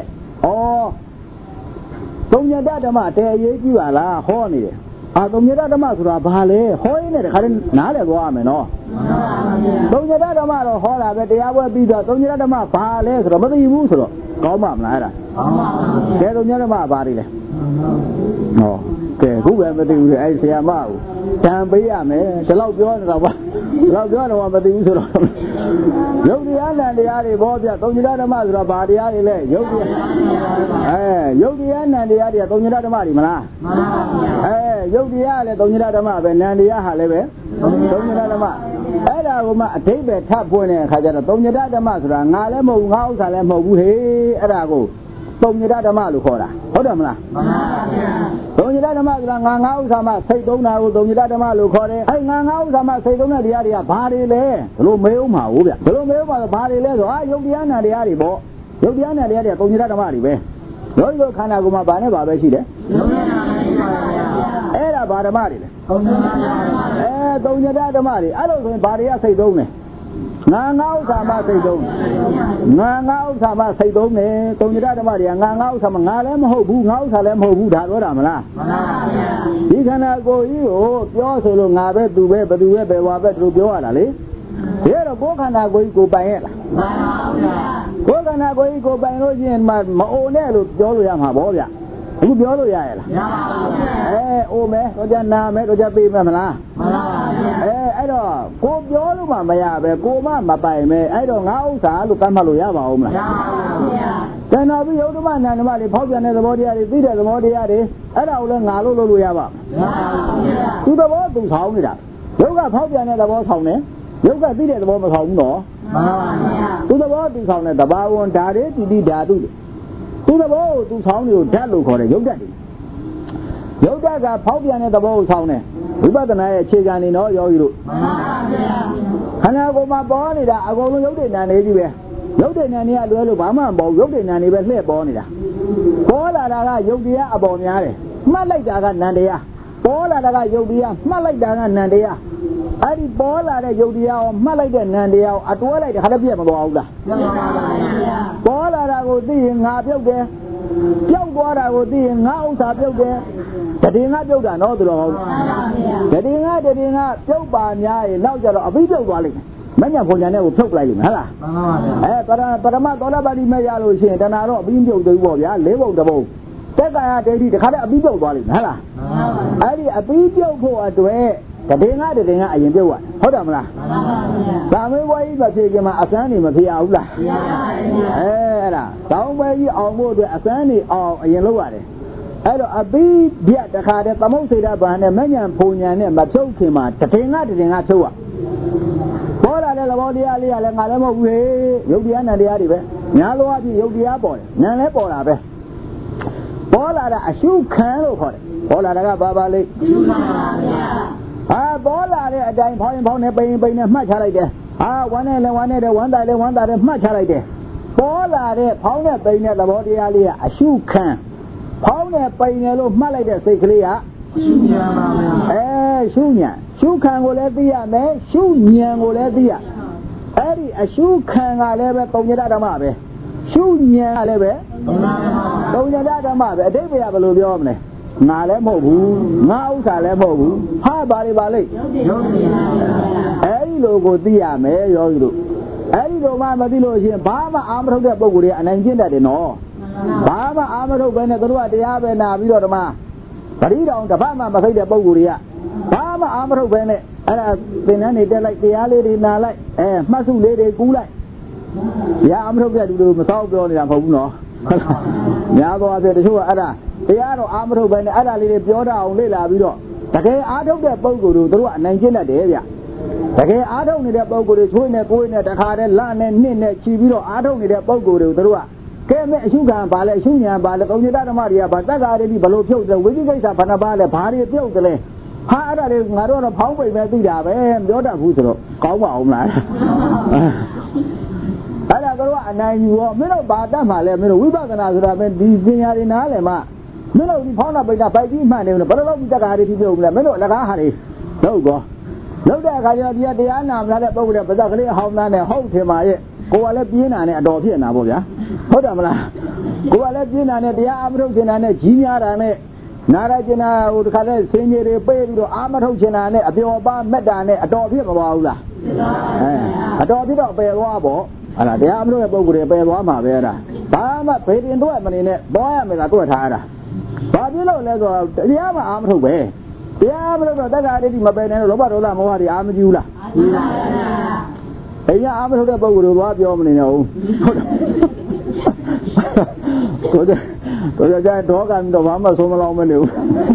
သုံးညတဓမ္မတဲအရေးကြီးပါလားဟောနေတယ်အာသုံးညတဓမ္မဆိုတာဘာလဲဟောရင်းနဲ့တခါတည်းနားလည်သွားရမယ်နော်သုံးညတဓမ္မတော့ဟောတာပဲတရားပွဲပြီးတော့သုံးညတဓမ္မဘာလဲဆိုတော့မသိဘူးဆိုတော့ကောင်းပါမလားအဲ့ဒါကောင်းပါဘူးကဲသုံးညတဓမ္မဘာတွေလဲဟောကဲခုပဲမသိဘူးလေအဲ့ဆရာမကိုတန်ပေးရမယ်ဒီလောက်ပြောနေတာပါဒီလောက်ပြောတော့မသိဘူးဆိုတော့ယုတ်တရားနဲ့တရားတွေဘောပြသုံးညတဓမ္မဆိုတာဘာတရားတွေလဲယုတ်တရားအဲယုတ်တရားနဲ့တရားတွေကသုံးညတဓမ္မတွေမလားမှန်ပါဗျာအဲယုတ်တရားလည်းသုံးညတဓမ္မပဲနန္တရားဟာလည်းပဲသုံးညတဓမ္မအဲ့ဒါကမှအဓိပ္ပာယ်ထပ်ပွင့်တဲ့အခါကျတော့သုံးညတဓမ္မဆိုတာငါလည်းမဟုတ်ဘူးငါဥစ္စာလည်းမဟုတ်ဘူးဟေးအဲ့ဒါကိုသုံးညတဓမ္မလို့ခေါ်တာဟုတ်တယ်မလားမှန်ပါဗျာသုံးညတဓမ္မဆိုတာငါငါဥစ္စာမှစိတ်သုံးတာကိုသုံးညတဓမ္မလို့ခေါ်တယ်အဲ့ငါငါဥစ္စာမှစိတ်သုံးတဲ့တရားတွေကဘာတွေလဲဘလို့မေးဦးမှာဟုတ်ဗျဘလို့မေးဦးမှာဘာတွေလဲဆိုအာယုတ်တရားနဲ့တရားတွေပေါ့ယုတ်တရားနဲ့တရားတွေသုံးညတဓမ္မတွေပဲရောဒီလိုခန္ဓာကိုယ်မှာဘာနဲ့ဘာပဲရှိတယ်ယုတ်တရားနဲ့ပါဗျာအဲ့ဒါဘာဓမ္မတွေလဲသုံးညတဓမ္မအဲသုံးညတဓမ္မတွေအဲ့လိုဆိုရင်ဘာတွေကစိတ်သုံးလဲငါငါဥစ္စာမှစိတ်သုံးငါငါဥစ္စာမှစိတ်သုံးတယ်သုံးညတဓမ္မတွေကငါငါဥစ္စာမှငါလည်းမဟုတ်ဘူးငါဥစ္စာလည်းမဟုတ်ဘူးဒါပြောတာမလားမှန်ပါဗျာဒီခန္ဓာကိုယ်ကြီးကိုပြောဆိုလို့ငါပဲသူပဲဘသူပဲဘယ်ဝါပဲသူပြောရတာလေဒါတော့ကိုယ်ခန္ဓာကိုယ်ကြီးကိုပိုင်ရဲ့လားမှန်ပါဗျာကိုယ်ခန္ဓာကိုယ်ကြီးကိုပိုင်လို့ရှိရင်မမအိုနဲ့လို့ပြောလို့ရမှာပေါ့ဗျာအခုပြောလို့ရရဲ့လားမရပါဘူးအဲအိုမယ်တော့ကြနာမယ်တော့ကြပေးမယ်မလားမရပါဘူးအဲအဲ့တော့ကိုပြောလို့မှမရပဲကိုမမပိုင်မယ်အဲ့တော့ငါဥစ္စာလို့သတ်မှတ်လို့ရပါဦးမလားမရပါဘူးဗျာတဏှာပြီးယုတ်ဓမ္မနာဓမ္မလေးဖောက်ပြန်တဲ့သဘောတရားတွေသိတဲ့သဘောတရားတွေအဲ့ဒါကိုလည်းငါလို့လုပ်လို့ရပါမလားမရပါဘူးဗျာသူသဘောသူဆောင်နေတာယုတ်ကဖောက်ပြန်တဲ့သဘောဆောင်တယ်ယုတ်ကသိတဲ့သဘောမဆောင်ဘူးနော်မှန်ပါဗျာသူသဘောသူဆောင်တဲ့တဘာဝဓာတ်တွေတိတိဓာတုတွေသူသဘောကိုသူဆောင်နေကိုဓာတ်လို့ခေါ်တယ်ယုတ်ဓာတ်တွေယုတ်ဓာတ်ကဖောက်ပြန်တဲ့သဘောကိုဆောင်တယ်ဝိပဿနာရဲ့အခြေခံနေတော့ယောဂီတို့မှန်ပါဗျာခန္ဓာကိုယ်မှာပေါ်နေတာအကုန်လုံးယုတ်တဲ့နာနေကြီးပဲယုတ်တဲ့နာနေကလွဲလို့ဘာမှမပေါ်ယုတ်တဲ့နာနေပဲလှည့်ပေါ်နေတာပေါ်လာတာကယုတ်တရားအပေါ်များတယ်မှတ်လိုက်တာကနန္တရားပေါ်လာတာကယုတ်တရားမှတ်လိုက်တာကနန္တရားအဲ့ဒီပေါ်လာတဲ့ယုတ်တရားကိုမှတ်လိုက်တဲ့နန္တရားကိုအတွဲလိုက်တဲ့ခါတည်းပြည့်မသွားဘူးလားမှန်ပါဗျာပေါ်လာတာကိုသိရင်ငါပြုတ်တယ်ပြုတ်သွားတာကိုသိရင်ငါဥစ္စာပြုတ်တယ်တတိငါပြုတ်တာနော်သူတော်ဟုတ်တတိငါတတိငါပြုတ်ပါများရင်နောက်ကျတော့အပိပြုတ်သွားလိမ့်မယ်မညံဖွန်ညာနဲ့ကိုဖြုတ်လိုက်လိမ့်မယ်ဟုတ်လားမှန်ပါဗျာအဲပရပရမသောတာပတိမဲ့ရလို့ရှိရင်တဏှာတော့အပိပြုတ်သေးဘူးပေါ့ဗျာလေးပုံတစ်ပုံတက်ကာယဒိဋ္ဌိတခါတည်းအပိပြုတ်သွားလိမ့်မယ်ဟုတ်လားမှန်ပါဗျာအဲ့ဒီအပိပြုတ်ဖို့အတွက်တတိငါတတိငါအရင်ပြုတ်ရတယ်ဟုတ်တယ်မလားမှန်ပါဗျာသာမေဘွားကြီးမဖြစ်ခင်မှာအစမ်းနေမဖြစ်ရဘူးလားဖြစ်ရပါဘူးအဲအဲ့ဒါတောင်းပွဲကြီးအောင်ဖို့အတွက်အစမ်းနေအောင်အရင်လုပ်ရတယ်အဲ့တော့အပိပြတ်တခါတည်းသမုတ်စေတဗာနဲ့မညံဖုန်ညာနဲ့မဖြုတ်ခင်မှာတတိငါတတိငါဖြုတ်ရပေါ်လာတဲ့သဘောတရားလေးကလည်းငါလည်းမဟုတ်ဘူးဟေးယုတ်တရားနံတရားတွေပဲညာလိုအဖြစ်ယုတ်တရားပေါ်တယ်နံလည်းပေါ်တာပဲပေါ်လာတာအရှုခံလို့ခေါ်တယ်ပေါ်လာတာကဘာပါလိမ့်ရှုခံပါဗျာဟာပေါ်လာတဲ့အတိုင်းဖောင်းရင်ဖောင်းနေပိန်ပိန်နဲ့မှတ်ချလိုက်တယ်ဟာဝမ်းနဲ့လည်းဝမ်းနဲ့တယ်ဝမ်းသာလည်းဝမ်းသာတယ်မှတ်ချလိုက်တယ်ပေါ်လာတဲ့ဖောင်းနဲ့ပိန်တဲ့သဘောတရားလေးကအရှုခံဖောင်းနဲ့ပိန်တယ်လို့မှတ်လိုက်တဲ့စိတ်ကလေးကရှုဉာဏ်ပါဗျာအဲရှုဉာဏ်ရှုခံကိုလည်းသိရမယ်ရှုဉာဏ်ကိုလည်းသိရအဲ့ဒီအရှုခံကလည်းပဲသုံးညတဓမ္မပဲရှုဉာဏ်ကလည်းပဲသုံးညတဓမ္မပဲအတိတ်ကဘယ်လိုပြောမလဲငါလည်းမဟုတ်ဘူးငါဥစ္စာလည်းမဟုတ်ဘူးဟာဘာတွေပါလိမ့်အဲ့ဒီလိုကိုသိရမယ်ယောဂီတို့အဲ့ဒီလိုမှမသိလို့ရှိရင်ဘာမှအာမထုတ်တဲ့ပုံကိုယ်တွေအနိုင်ကျင့်တတ်တယ်နော်ဘာမှအာမထုတ်ပဲနဲ့တို့ကတရားပဲနာပြီးတော့ဓမ္မပရိတောင်တစ်ပတ်မှမသိတဲ့ပုံကိုယ်တွေကဘာမှအာမထုတ်ပဲနဲ့အဲ့ဒါသင်္นานနေတက်လိုက်တရားလေးတွေနာလိုက်အဲမှတ်စုလေးတွေကူးလိုက်ရအာမထုတ်တဲ့လူတွေမသောက်ပြောနေတာမဟုတ်ဘူးနော်များသောအားဖြင့်တချို့ကအဲ့ဒါတရားတော်အာမထုတ်ပဲနဲ့အဲ့ဒါလေးတွေပြောတတ်အောင်လေ့လာပြီးတော့တကယ်အားထုတ်တဲ့ပုဂ္ဂိုလ်တို့တို့ကအနိုင်ကျင့်တတ်တယ်ဗျတကယ်အားထုတ်နေတဲ့ပုဂ္ဂိုလ်တွေချွေးနေကိုယ်နဲ့တခါတည်းလနဲ့နှစ်နဲ့ချီပြီးတော့အားထုတ်နေတဲ့ပုဂ္ဂိုလ်တွေတို့ကကဲမဲ့အရှုခံပါလဲအရှုညာပါလဲသုံးညတဓမ္မတွေကဘာတက္ကာရတိဘလို့ဖြုတ်တယ်ဝိသိကိစ္စဘာနာပါလဲဘာတွေပြုတ်တယ်လဲဟာအဲ့ဒါတွေငါတို့ကတော့ဖောင်းပိတ်ပဲသိတာပဲပြောတတ်ဘူးဆိုတော့ကောင်းပါအောင်မလားအဲ့ဒါကတော့အနိုင်ယူရောမင်းတို့ဘာတတ်မှလဲမင်းတို့ဝိပဿနာဆိုတာပဲဒီပညာတွေနားလည်မှမင်းတို့ဒီဖောင်းတာပိတ်တာပိုက်ပြီးမှန်နေလို့ဘယ်လိုလုပ်ပြီးတက္ကာရတိပြုတ်မလဲမင်းတို့အလကားဟာတွေဟုတ်ကောလောက်တဲ့အခါကျတော့ဒီတရားနာမလားတဲ့ပုဂ္ဂိုလ်တွေပါဇက်ကလေးအဟောင်းသားနဲ့ဟုတ်ထင်ပါရဲ့ကိုယ်ကလည်းပြင်းတာနဲ့အတော်ဖြစ်နေတာပေါ့ဗျာဟုတ်တယ်မလားကိုယ်ကလည်းပြင်းတာနဲ့တရားအမထုတ်ချင်တာနဲ့ကြီးများတာနဲ့နာရကျင်တာဟိုတခါလဲဆင်းကြီးတွေပေးပြီးတော့အာမထုတ်ချင်တာနဲ့အပျော်ပါမက်တာနဲ့အတော်ဖြစ်မသွားဘူးလားအဲအတော်ဖြစ်တော့ပယ်သွားပေါ့ဟာလားတရားအမထုတ်တဲ့ပုဂ္ဂိုလ်တွေပယ်သွားမှာပဲအဲ့ဒါဘာမှဘေးတင်တော့မနေနဲ့သွားရမယ်ကတွေ့ထားရတာဘာဖြစ်လို့လဲဆိုတော့တရားမှအာမထုတ်ပဲတရားမလို့တော့တက္ကရာတိမပယ်နဲ့လောဘဒေါသမောဟတွေအာမကြည့်ဘူးလားကြည့်ပါဗျာအိမ်ကအာမထုတ်တဲ့ပုဂ္ဂိုလ်တို့ဘာပြောမနေနဲ့ဟုတ်ဟုတ်တယ်တို့ကြတဲ့ဒေါကံတော့ဘာမှဆုံးမလောင်းမနေဘူး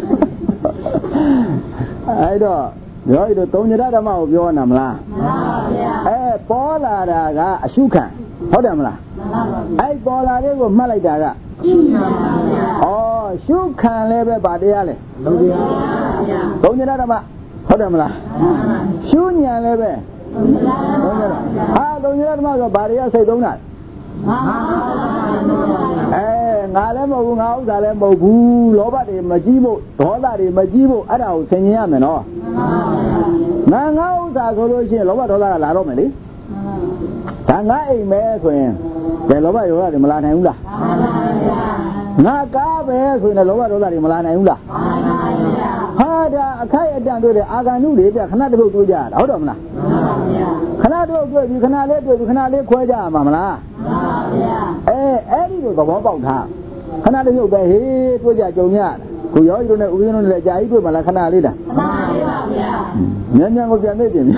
အဲ့တော့ရောဤတို့သုံးညဓမ္မကိုပြောနာမလားမှန်ပါဗျာအဲပေါ်လာတာကအရှုခံဟုတ်တယ်မလားမှန်ပါဗျာအဲ့ပေါ်လာတဲ့ကိုမှတ်လိုက်တာကရှုခံပါဗျာဩရှုခံလည်းပဲဗာတရားလဲသုံးတရားပါဗျာသုံးညဓမ္မဟုတ်တယ်မလားမှန်ပါရှုဉာဏ်လည်းပဲသုံးညဓမ္မဟာသုံးညဓမ္မဆိုဗာတရားစိတ်သုံးတာမှန်ပါအဲငါလည်းမဟုတ်ဘူးငါဥစ္စာလည်းမဟုတ်ဘူးလောဘတွေမကြီးဖို့ဒေါသတွေမကြီးဖို့အဲ့ဒါကိုဆင်ញင်ရမယ်နော်မှန်ပါငါငါဥစ္စာဆိုလို့ရှိရင်လောဘဒေါသကလာတော့မယ်လေဒါငါအိမ်မဲဆိုရင်ဘယ်လောဘဒေါသတွေမလာနိုင်ဘူးလားမှန်ပါဗျာငါကားပဲဆိုရင်လောဘဒေါသတွေမလာနိုင်ဘူးလားမှန်ပါဗျာဟာဒါအခိုက်အတန့်တွေ့တဲ့အာဂန္တုတွေပြခဏတစ်ခုတွေ့ကြရတာဟုတ်တယ်မလားမှန်ပါဗျာခဏတို့တွေ့ပြီခဏလေးတွေ့ပြီခဏလေးခွဲကြရမှာမလားမှန်ပါဗျာအဲအဲ့ဒီလိုသဘောပေါက်ထားခဏလေးရုပ်ပဲဟေးတွေ့ကြကြုံရကိုရောဤတို့နဲ့ဥပဇင်းတို့နဲ့ကြာကြီးတွေ့မှလားခဏလေးတာမှန်ပါဗျာညံ့ညံ့ကိုပြန်နေပြင်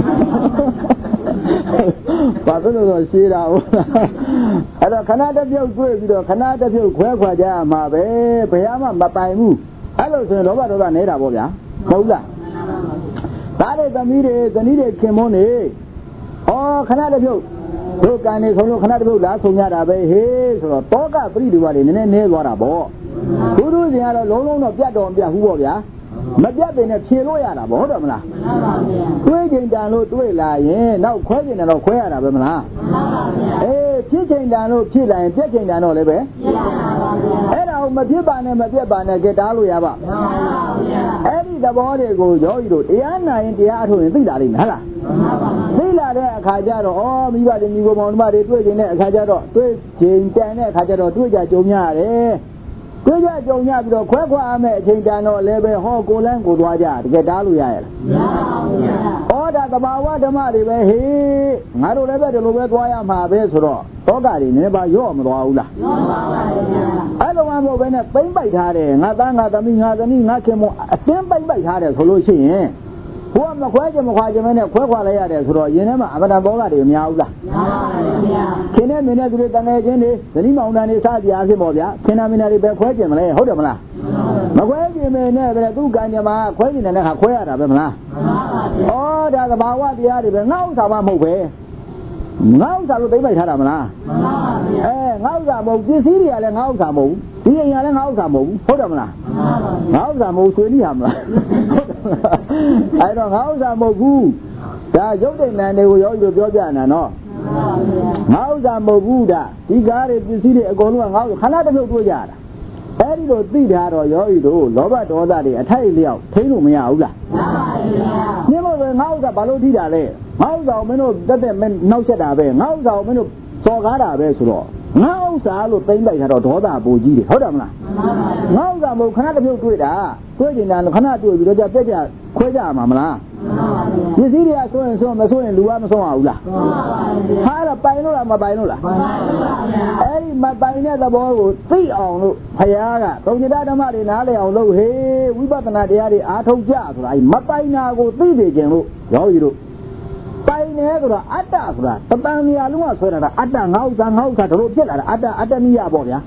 ဘာလို့လဲဆိုရှင်းတာဟုတ်အဲ့တော့ခဏတစ်ပြုတ်တွေ့ပြီးတော့ခဏတစ်ပြုတ်ခွဲခွာကြရမှာပဲဘယ်မှမပိုင်ဘူးအဲ့လိုဆိုရင်လောဘဒေါသနေတာပေါ့ဗျာမဟုတ်လားဒါတွေသမီးတွေဇနီးတွေခင်မွန်းနေဩခဏတစ်ပြုတ်တို့ကံနေဆုံးလို့ခဏတစ်ပြုတ်လားဆုံးရတာပဲဟေးဆိုတော့တောကပရိဒီဝါတွေနည်းနည်းနဲသွားတာပေါ့ဘုသူရှင်ကတော့လုံးလုံးတော့ပြတ်တော်မပြတ်ဘူးပေါ့ဗျာမပြတ်ပင်နဲ့ဖြေလို့ရတာပေါ့ဟုတ်တယ်မလားမှန်ပါဗျာတွေးချိန်တန်လို့တွေးလာရင်နောက်ခွဲချိန်တန်တော့ခွဲရတာပဲမလားမှန်ပါဗျာအေးဖြစ်ချိန်တန်လို့ဖြစ်လာရင်ပြတ်ချိန်တန်တော့လည်းပဲဖြစ်ပါပါဗျာအဲ့ဒါကိုမဖြစ်ပါနဲ့မပြတ်ပါနဲ့ကြတားလို့ရပါမှန်ပါဗျာအဲ့ဒီသဘောတွေကိုယောဂီတို့တရားနာရင်တရားအထုတ်ရင်သိလာလိမ့်မယ်ဟုတ်လားမှန်ပါဗျာသိလာတဲ့အခါကျတော့ဩမိဘတွေညီကိုမောင်နှမတွေတွေ့ချိန်တဲ့အခါကျတော့တွေ့ချိန်တန်တဲ့အခါကျတော့တွေ့ကြကြုံရတယ်တွေ့ကြကြုံရပြီးတော့ခွဲခွာရမယ်အချိန်တန်တော့လည်းပဲဟောကိုလန်းကိုသွားကြတကယ်တားလို့ရရလားမရပါဘူးဗျာဩဒါသဘာဝဓမ္မတွေပဲဟေးငါတို့လည်းပဲဒီလိုပဲသွားရမှာပဲဆိုတော့တောကတွေနည်းပါရော့မသွားဘူးလားရော့ပါပါဗျာအဲ့လိုမှမဟုတ်ဘဲနဲ့ပိမ့်ပိုက်ထားတယ်ငါသားငါသမီးငါဇနီးငါခင်မအတင်းပိမ့်ပိုက်ထားတယ်ဆိုလို့ရှိရင်ဘုရားမခွဲကြမခွာကြမနဲ့ခွဲခွာလိုက်ရတယ်ဆိုတော့ယင်ထဲမှာအမတန်တောကတွေမများဘူးလားများပါဗျာခင်နဲ့မင်းနဲ့သူတွေတန်ငယ်ချင်းတွေဇနီးမောင်နှံတွေစသည်အားဖြင့်ပေါ့ဗျာခင်နာမင်းနာတွေပဲခွဲကြမလဲဟုတ်တယ်မလားမခွဲကြမနဲ့ပဲသူကံကြမှာခွဲကြတဲ့ခါခွဲရတာပဲမလားမှန်ပါဗျာဩဒါသဘာဝတရားတွေပဲငါ့ဥစ္စာမှမဟုတ်ပဲငါ့ဥစ္စာလို့သိမ့်ပိုက်ထားတာမလားမှန်ပါဗျာအဲငါ့ဥစ္စာမဟုတ်ပစ္စည်းတွေကလည်းငါ့ဥစ္စာမဟုတ်ဒီအိမ်ကလည်းငါ့ဥစ္စာမဟုတ်ဘူးဟုတ်တယ်မလားမှန်ပါဗျာငါ့ဥစ္စာမဟုတ်ဆွေးနည်းရမလားအဲ့တော့ငါဥစ္စာမဟုတ်ဘူးဒါရုပ်တည်နံတွေကိုရောပြီးပြောပြနေတာနော်ငါဥစ္စာမဟုတ်ဘူးဒါဒီကားတွေပစ္စည်းတွေအကုန်လုံးကငါခဏတစ်ပြုတ်တွေ့ကြတာအဲ့ဒီလိုသိထားတော့ရောဤတို့လောဘဒေါသတွေအထိုက်လျောက်ထိန်းလို့မရဘူးလားမှန်ပါဗျာမြင်လို့ပဲငါဥစ္စာဘာလို့ထိတာလဲငါဥစ္စာကိုမင်းတို့တက်တက်မင်းနောက်ဆက်တာပဲငါဥစ္စာကိုမင်းတို့စော်ကားတာပဲဆိုတော့ငါဥစ္စာလို့သိမ့်လိုက်တာတော့ဒေါသပူကြီးတယ်ဟုတ်တယ်မလားမှန်ပါဗျာငါဥစ္စာမဟုတ်ခဏတစ်ပြုတ်တွေ့တာတွေ့ကျင်တာခဏတွေ့ပြီးတော့ကြပြက်ကြခွဲကြမှာမလားမှန်ပါဗျာပစ္စည်းတွေကဆိုရင်ဆိုမဆိုရင်လူကမဆုံးအောင်ဘူးလားမှန်ပါဗျာဟာတော့ပိုင်လို့လားမပိုင်လို့လားမှန်ပါဗျာအဲ့ဒီမပိုင်တဲ့သဘောကိုသိအောင်လို့ဘုရားကသုံးညတဓမ္မတွေနားလည်အောင်လုပ်ဟေးဝိပဿနာတရားတွေအားထုတ်ကြဆိုတာအဲ့မပိုင်တာကိုသိနေကြလို့ရောကြီးတို့ပိုင်နေဆိုတာအတ္တဆိုတာတပံမြာလုံးကဆွဲတာအတ္တငါဥစ္စာငါဥစ္စာတို့ဖြစ်လာတာအတ္တအတ္တနိယပေါ့ဗျာ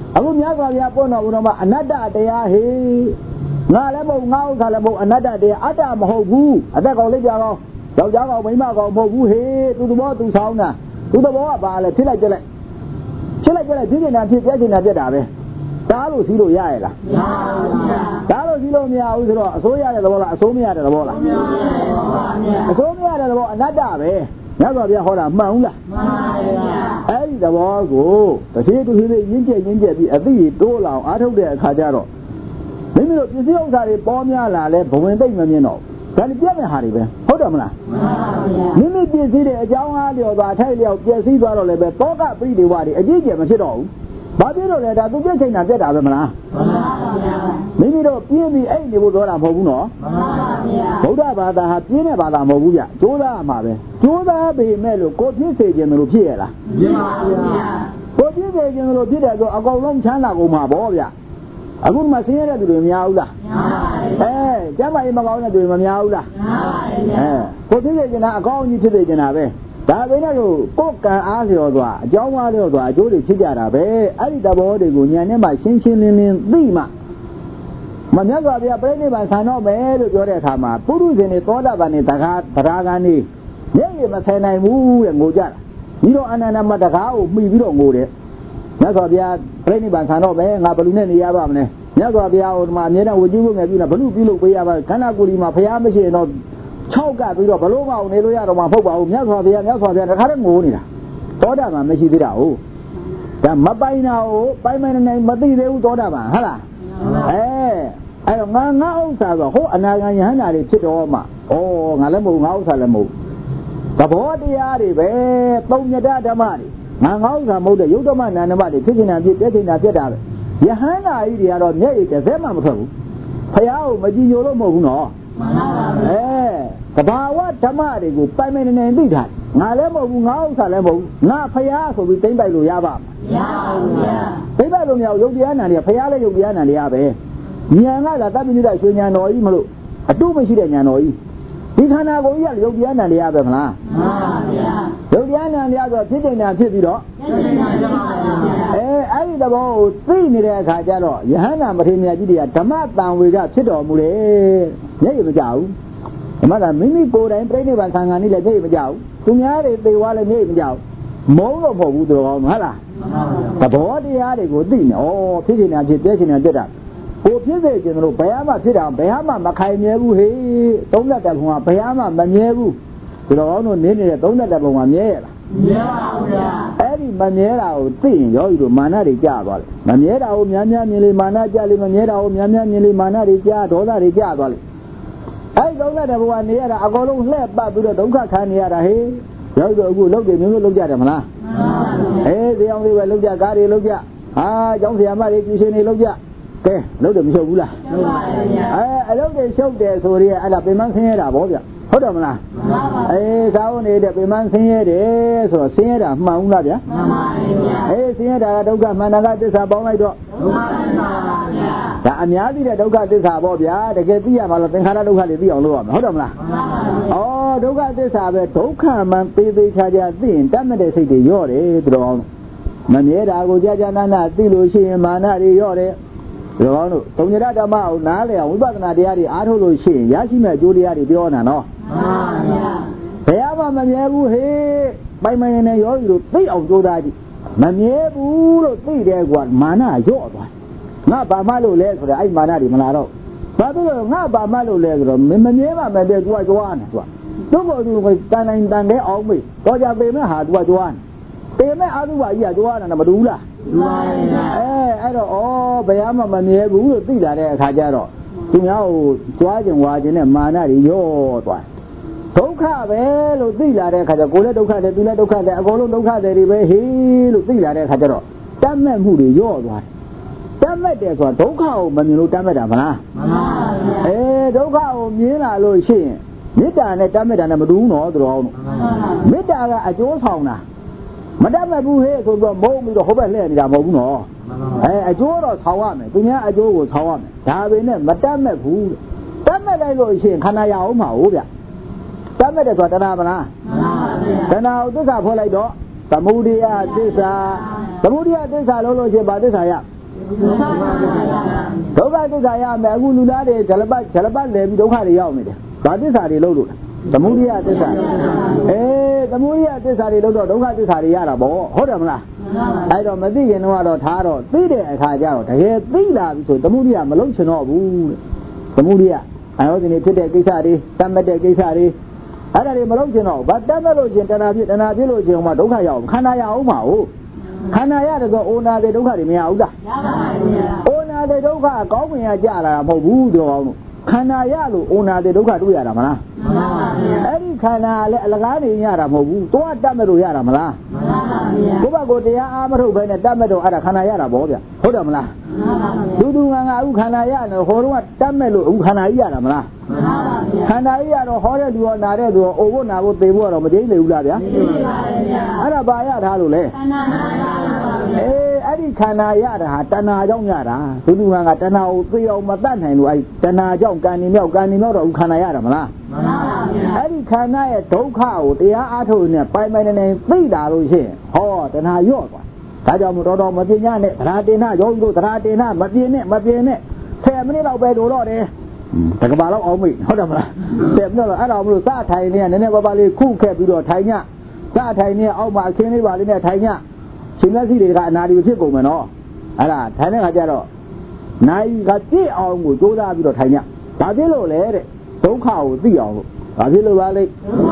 အခုမြတ်စွာဘုရားပွင့်တော်မူတော့မှအနတ္တတရားဟေငါလည်းမဟုတ်ငါဥစ္စာလည်းမဟုတ်အနတ္တတရားအတ္တမဟုတ်ဘူးအသက်ကောင်လေးပြကောင်ယောက်ျားကောင်မိန်းမကောင်မဟုတ်ဘူးဟေသူသဘောသူဆောင်တာသူသဘောကဘာလဲဖြစ်လိုက်ကြလိုက်ဖြစ်လိုက်ကြလိုက်ဖြစ်နေတာဖြစ်ပြချင်တာပြတ်တာပဲဒါလို့စီးလို့ရရဲ့လားမရဘူးဗျာဒါလို့စီးလို့မရဘူးဆိုတော့အစိုးရတဲ့သဘောလားအစိုးမရတဲ့သဘောလားမရဘူးဗျာအစိုးမရတဲ့သဘောအနတ္တပဲမြတ်စွာဘုရားဟောတာမှန်ဘူးလားမှန်ပါဗျာအဲ့ဒီသဘောကိုတစ်သေးတစ်သေးရင်းကျက်ရင်းကျက်ပြီးအသိတိုးလောင်အားထုတ်တဲ့အခါကျတော့မိမိတို့ပစ္စည်းဥစ္စာတွေပေါ်များလာလဲဘဝင်သိမ့်မမြင်တော့ဒါလည်းပြည့်မဲ့ဟာတွေပဲဟုတ်တယ်မလားမှန်ပါဗျာမိမိပစ္စည်းတွေအကြောင်းအားလျော်သွားထိုက်လျောက်ပြည့်စည်သွားတော့လည်းပဲတောကပရိဒေဝတွေအကြီးကျယ်မဖြစ်တော့ဘူးဘာဖြစ်လို့လဲဒါသူပြည့်ချိန်တာပြတ်တာပဲမလားမှန်ပါဗျာမိမိတို့ပြင်းပြီးအဲ့နေဖို့ပြောတာမဟုတ်ဘူးနော်မှန်ပါဗျာဗုဒ္ဓဘာသာဟာပြင်းတဲ့ဘာသာမဟုတ်ဘူးဗျကျိုးသားမှာပဲကျိုးသားပေမဲ့လို့ကိုပြည့်စေခြင်းလို့ဖြစ်ရလားမှန်ပါဗျာကိုပြည့်စေခြင်းလို့ဖြစ်တယ်ဆိုအကောင်လုံးချမ်းသာကုန်မှာပေါ့ဗျအခုမှဆင်းရဲတဲ့သူတွေမများဘူးလားများပါဘူးအဲကျမ်းမာရေးမကောင်းတဲ့သူတွေမများဘူးလားများပါဘူးအဲကိုပြည့်စေခြင်းကအကောင်းကြီးဖြစ်စေခြင်းတာပဲဒါပဲနဲ့ကိုကိုယ်ကံအားလျော်သွားအကြောင်းအားလျော်သွားအကျိုးတွေဖြစ်ကြတာပဲအဲ့ဒီသဘောတွေကိုဉာဏ်နဲ့မှရှင်းရှင်းလင်းလင်းသိမှမမြတ်စွာဘုရားပြိဋိဘံဆံတော့မယ်လို့ပြောတဲ့အခါမှာပုရုဇဉ်တွေသောတာပန်တွေတခါတရားကံတွေမျက်ရည်မဆယ်နိုင်ဘူးတဲ့ငိုကြတာပြီးတော့အနန္တမတကားကိုမှီပြီးတော့ငိုတယ်မြတ်စွာဘုရားပြိဋိဘံဆံတော့မယ်ငါဘယ်လိုနဲ့နေရပါမလဲမြတ်စွာဘုရားဟိုမှာအမြဲတမ်းဝကြည့်ဖို့ငယ်ပြီးတော့ဘလို့ပြုလုပ်ပေးရပါခန္ဓာကိုယ်ဒီမှာဘုရားမရှိရင်တော့ခြောက်ကပြီးတော့ဘလို့မအောင်နေလို့ရတော့မှာမဟုတ်ပါဘူးမြတ်စွာဘုရားမြတ်စွာဘုရားတခါတည်းငိုနေတာသောတာပန်မရှိသေးတာဟုတ်ဒါမပိုင်တာကိုပိုင်မနေမသိသေးဘူးသောတာပန်ဟုတ်လားအဲအဲ့တော့ငါငါဥစ္စာဆိုဟိုအနာဂံယဟန္တာတွေဖြစ်တော့မှဩငါလည်းမဟုတ်ငါဥစ္စာလည်းမဟုတ်သဘောတရားတွေပဲသုံးညတဓမ္မတွေငါငါဥစ္စာမဟုတ်တဲ့ယုတ်ဓမ္မနာဓမ္မတွေဖြစ်နေတာဖြစ်ပြည့်နေတာဖြစ်တာပဲယဟန္တာကြီးတွေကတော့မျက်ရည်တစ်စက်မှမထွက်ဘူးဖះကိုမကြည်ညိုလို့မဟုတ်ဘူးနော်မှန်ပါပါအဲတဘာဝဓမ္မတွေကိုပိုင်ပိုင်နေနေသိတာငါလည်းမဟုတ်ဘူးငါဥစ္စာလည်းမဟုတ်ဘူးငါဖះဆိုပြီးသိမ့်ပိုက်လို့ရပါမလားမရပါဘူးဗျာသိမ့်ပိုက်လို့မရဘူးယုတ်တရားနာတွေကဖះလည်းယုတ်တရားနာတွေရပဲဉာဏ်ကလာတပိဋိဒရွှေဉာဏ်တော်ကြီးမလို့အတုမရှိတဲ့ဉာဏ်တော်ကြီးဒီခန္ဓာကိုယ်ကြီးကယုတ်တရားနာတွေရပဲမလားမှန်ပါဗျာယုတ်တရားနာတွေဆိုဖြစ်နေတာဖြစ်ပြီးတော့ဖြစ်နေတာဖြစ်ပါဗျာအဲအဲ့ဒီသဘောကိုသိနေတဲ့အခါကျတော့ယဟန္တာမထေရမြတ်ကြီးတွေကဓမ္မတန်ဝေကဖြစ်တော်မူတယ်မျက်ရည်မကြဘူးဓမ္မကမိမိကိုယ်တိုင်ပြိဋိဘံသံဃာနည်းလည်းမျက်ရည်မကြဘူးသူများတွေသေသွားလည်းမျက်ရည်မကြဘူးမုန်းတော့မဟုတ်ဘူးသူတော်ဟုတ်လားသဘောတရားတွေကိုသိနေဩဖြစ်နေတာဖြစ်ပြည့်နေတာပြည့်တာကိုဖြစ်စေခြင်းတို့ဘယ်မှဖြစ်တာဘယ်မှမခိုင်မြဲဘူးဟေးသုံးသက်တဲ့ဘုံကဘယ်မှမမြဲဘူးဒီတော်ကောင်းတို့နေနေတဲ့သုံးသက်တဲ့ဘုံကမြဲရလားမမြဲပါဘူးဗျာအဲ့ဒီမမြဲတာကိုသိရင်ယောဂီတို့မာနတွေကြာသွားတယ်မမြဲတာကိုများများမြင်လေမာနကြာလေမမြဲတာကိုများများမြင်လေမာနတွေကြာဒေါသတွေကြာသွားလေအဲ့ဒီသုံးသက်တဲ့ဘုံကနေရတာအကုန်လုံးလှည့်ပတ်ပြီးတော့ဒုက္ခခံနေရတာဟေးယောဂီတို့အခုလုပ်တယ်မျိုးမျိုးလုပ်ကြတယ်မလားမှန်ပါဘူးအေးတရားလေးပဲလုပ်ကြကားတွေလုပ်ကြဟာကျောင်းဆရာမတွေကျူရှင်တွေလုပ်ကြကဲလုပ်တယ်မရှုပ်ဘူးလားလုပ်ပါဘူးဗျာအဲအလုပ်တွေရှုပ်တယ်ဆိုရဲအဲ့ဒါပင်မဆင်းရဲတာဗောဗျာဟုတ်တယ်မလားမှန်ပါပါအေးသာဝန်နေတဲ့ပင်မဆင်းရဲတယ်ဆိုတော့ဆင်းရဲတာမှန်ဘူးလားဗျာမှန်ပါဗျာအေးဆင်းရဲတာကဒုက္ခမှန်တာကသစ္စာပေါင်းလိုက်တော့ဒုက္ခပါဗျာဒါအများကြီးတဲ့ဒုက္ခသစ္စာဗောဗျာတကယ်သိရမှာလားသင်္ခါရဒုက္ခတွေသိအောင်လုပ်ရမှာဟုတ်တယ်မလားမှန်ပါပါဩဒုက္ခသစ္စာပဲဒုက္ခမှန်သေးသေးချာချာသိရင်တတ်မဲ့တဲ့စိတ်တွေရော့တယ်သူတော်အောင်မမြဲတာကိုကြာကြာနာနာသိလို့ရှိရင်မာနတွေရော့တယ်ဒီကောင်းတို့သုံးညဓမ္မကိုနားလည်အောင်ဝိပဿနာတရားတွေအားထုတ်လို့ရှိရင်ရရှိမဲ့အကျိုးတရားတွေပြောနေတာနော်မှန်ပါဗျာဘယ်မှမမြဲဘူးဟေးပိုင်မရင်နဲ့ယောဂီတို့သိအောင်ကြိုးစားကြည့်မမြဲဘူးလို့သိတယ်ကွာမာနရော့သွားငါဘာမှလို့လဲဆိုတော့အဲ့မာနတွေမလာတော့ဘာဖြစ်လို့ငါဘာမှလို့လဲဆိုတော့မမြဲမှမပြည့်သူကကြွားနေသူကသူ့ကိုယ်သူကတန်တိုင်းတန်တဲ့အောင်မေးတော့ကြပေမဲ့ဟာသူကကြွားနေပေမဲ့အာသုဘကြီးကကြွားနေတာမတူဘူးလားမှန်ပါဗျာအဲအဲ့တော့ဩဘယ်မှမမြဲဘူးလို့သိလာတဲ့အခါကျတော့သူများကိုကြွားကျင်ဝါကျင်နဲ့မာနတွေရော့သွားဒုက္ခပဲလို့သိလာတဲ့အခါကျကိုယ်လည်းဒုက္ခတယ်သူလည်းဒုက္ခတယ်အကုန်လုံးဒုက္ခတယ်တွေပဲဟေးလို့သိလာတဲ့အခါကျတော့တတ်မဲ့မှုတွေရော့သွားတယ်တတ်မဲ့တယ်ဆိုတာဒုက္ခကိုမမြင်လို့တတ်မဲ့တာမလားမှန်ပါဗျာအဲဒုက္ခကိုမြင်လာလို့ရှိရင်မေတ္တာနဲ့တတ်မဲ့တာနဲ့မတူဘူးနော်သူတော်အောင်မေတ္တာကအကျိုးဆောင်တာမတတ်မဲ့ဘူးဟဲ့ဆိုတော့မုန်းပြီးတော့ဟိုဘက်လှည့်နေတာမဟုတ်ဘူးနော်အဲအကျိုးတော့ဆောင်ရမယ်သူများအကျိုးကိုဆောင်ရမယ်ဒါပေမဲ့မတတ်မဲ့ဘူးတတ်မဲ့လိုက်လို့ရှိရင်ခန္ဓာရအောင်မှာဟုတ်ဗျတတ်မဲ့တယ်ဆိုတာတဏှာမလားမှန်ပါဗျာတဏှာကိုသစ္စာဖွဲ့လိုက်တော့သမုဒိယသစ္စာသမုဒိယသစ္စာလို့လို့ရှိရင်ဘာသစ္စာရဒုက္ခသစ္စာရမယ်အခုလူသားတွေဇလပတ်ဇလပတ်လဲပြီးဒုက္ခတွေရောက်နေတယ်ဘာသစ္စာတွေလို့လို့သမုဒိယသစ္စာအေးသမုဒိယသစ္စာတွေလို့တော့ဒုက္ခသစ္စာတွေရတာပေါ့ဟုတ်တယ်မလားအဲ့တော့မသိရင်တော့ထားတော့သိတဲ့အခါကျတော့တကယ်သိလာပြီဆိုသမုဒိယမလုံးချင်တော့ဘူးတဲ့သမုဒိယအယောဇဉ်ဖြစ်တဲ့ကိစ္စတွေတတ်မှတ်တဲ့ကိစ္စတွေအဲ့ဒါတွေမလုံးချင်တော့ဘာတတ်မှတ်လို့ချင်းတဏှာဖြစ်တဏှာဖြစ်လို့ချင်းမှဒုက္ခရအောင်ခန္ဓာရအောင်ပါဟုတ်ခန္ဓာရတယ်ဆိုအိုနာတဲ့ဒုက္ခတွေမရဘူးလားရပါဘူးဗျာအိုနာတဲ့ဒုက္ခကောင်းမြင်ရကြလာတာမဟုတ်ဘူးတော့အောင်ခန္ဓာရလို့အိုနာတဲ့ဒုက္ခတွေ့ရတာမလားမှန်ပါဗျာအဲ့ဒီခန္ဓာလည်းအလကားနေရတာမဟုတ်ဘူးသွားတတ်မဲ့လို့ရတာမလားမှန်ပါဗျာကိုယ့်ဘက်ကိုတရားအားမထုတ်ဘဲနဲ့တတ်မဲ့တော့အဲ့ဒါခန္ဓာရတာပေါ့ဗျာဟုတ်တယ်မလားမှန်ပါဗျာလူသူငါငါအခုခန္ဓာရနေဟိုတော့တတ်မဲ့လို့အခုခန္ဓာကြီးရတာမလားမှန်ပါဗျာခန္ဓာကြီးရတော့ဟောတဲ့လူရောနာတဲ့လူရောအိုဖို့နာဖို့သေဖို့ကတော့မကြိမ့်နေဘူးလားဗျာကြိမ့်ပါဗျာအဲ့ဒါဘာရထားလို့လဲခန္ဓာနာတာပါဗျာအေးအဲ့ဒီခန္ဓာရတာဟာတဏှာကြောင့်ရတာလူသူငါငါတဏှာကိုသိအောင်မတတ်နိုင်လို့အဲ့တဏှာကြောင့်ကံနေမြောက်ကံနေမြောက်တော့ခန္ဓာရတာမလားမှန်ပါဗျာအဲ့ဒီခန္ဓာရဲ့ဒုက္ခကိုတရားအားထုတ်နေပိုင်ပိုင်နေနေသိတာလို့ရှိရင်ဟောတဏှာရော့သွားဒါကြောင့်မို့တော်တော်မပြင်းညနဲ့သရတေနယောဂီတို့သရတေနမပြင်းနဲ့မပြင်းနဲ့ဆယ်မိနစ်လောက်ပဲတို့တော့တယ်တကဘာလောက်အောင်မိဟုတ်တယ်မလားဆယ်မိနစ်လောက်အဲ့တော့မလို့စထိုင်နေနည်းနည်းပါးပါးလေးခုခက်ပြီးတော့ထိုင်ညစထိုင်နေအောက်မှာအခင်းလေးပါလေးနဲ့ထိုင်ညရှင်လက်စီတွေကအနာဒီဖြစ်ကုန်မယ်နော်အဲ့ဒါထိုင်တဲ့ခါကျတော့နိုင်ကကြည့်အောင်ကိုကြိုးစားပြီးတော့ထိုင်ညဘာဖြစ်လို့လဲတဲ့ဒုက္ခကိုသိအောင်လို့ဘာဖြစ်လို့ပါလဲ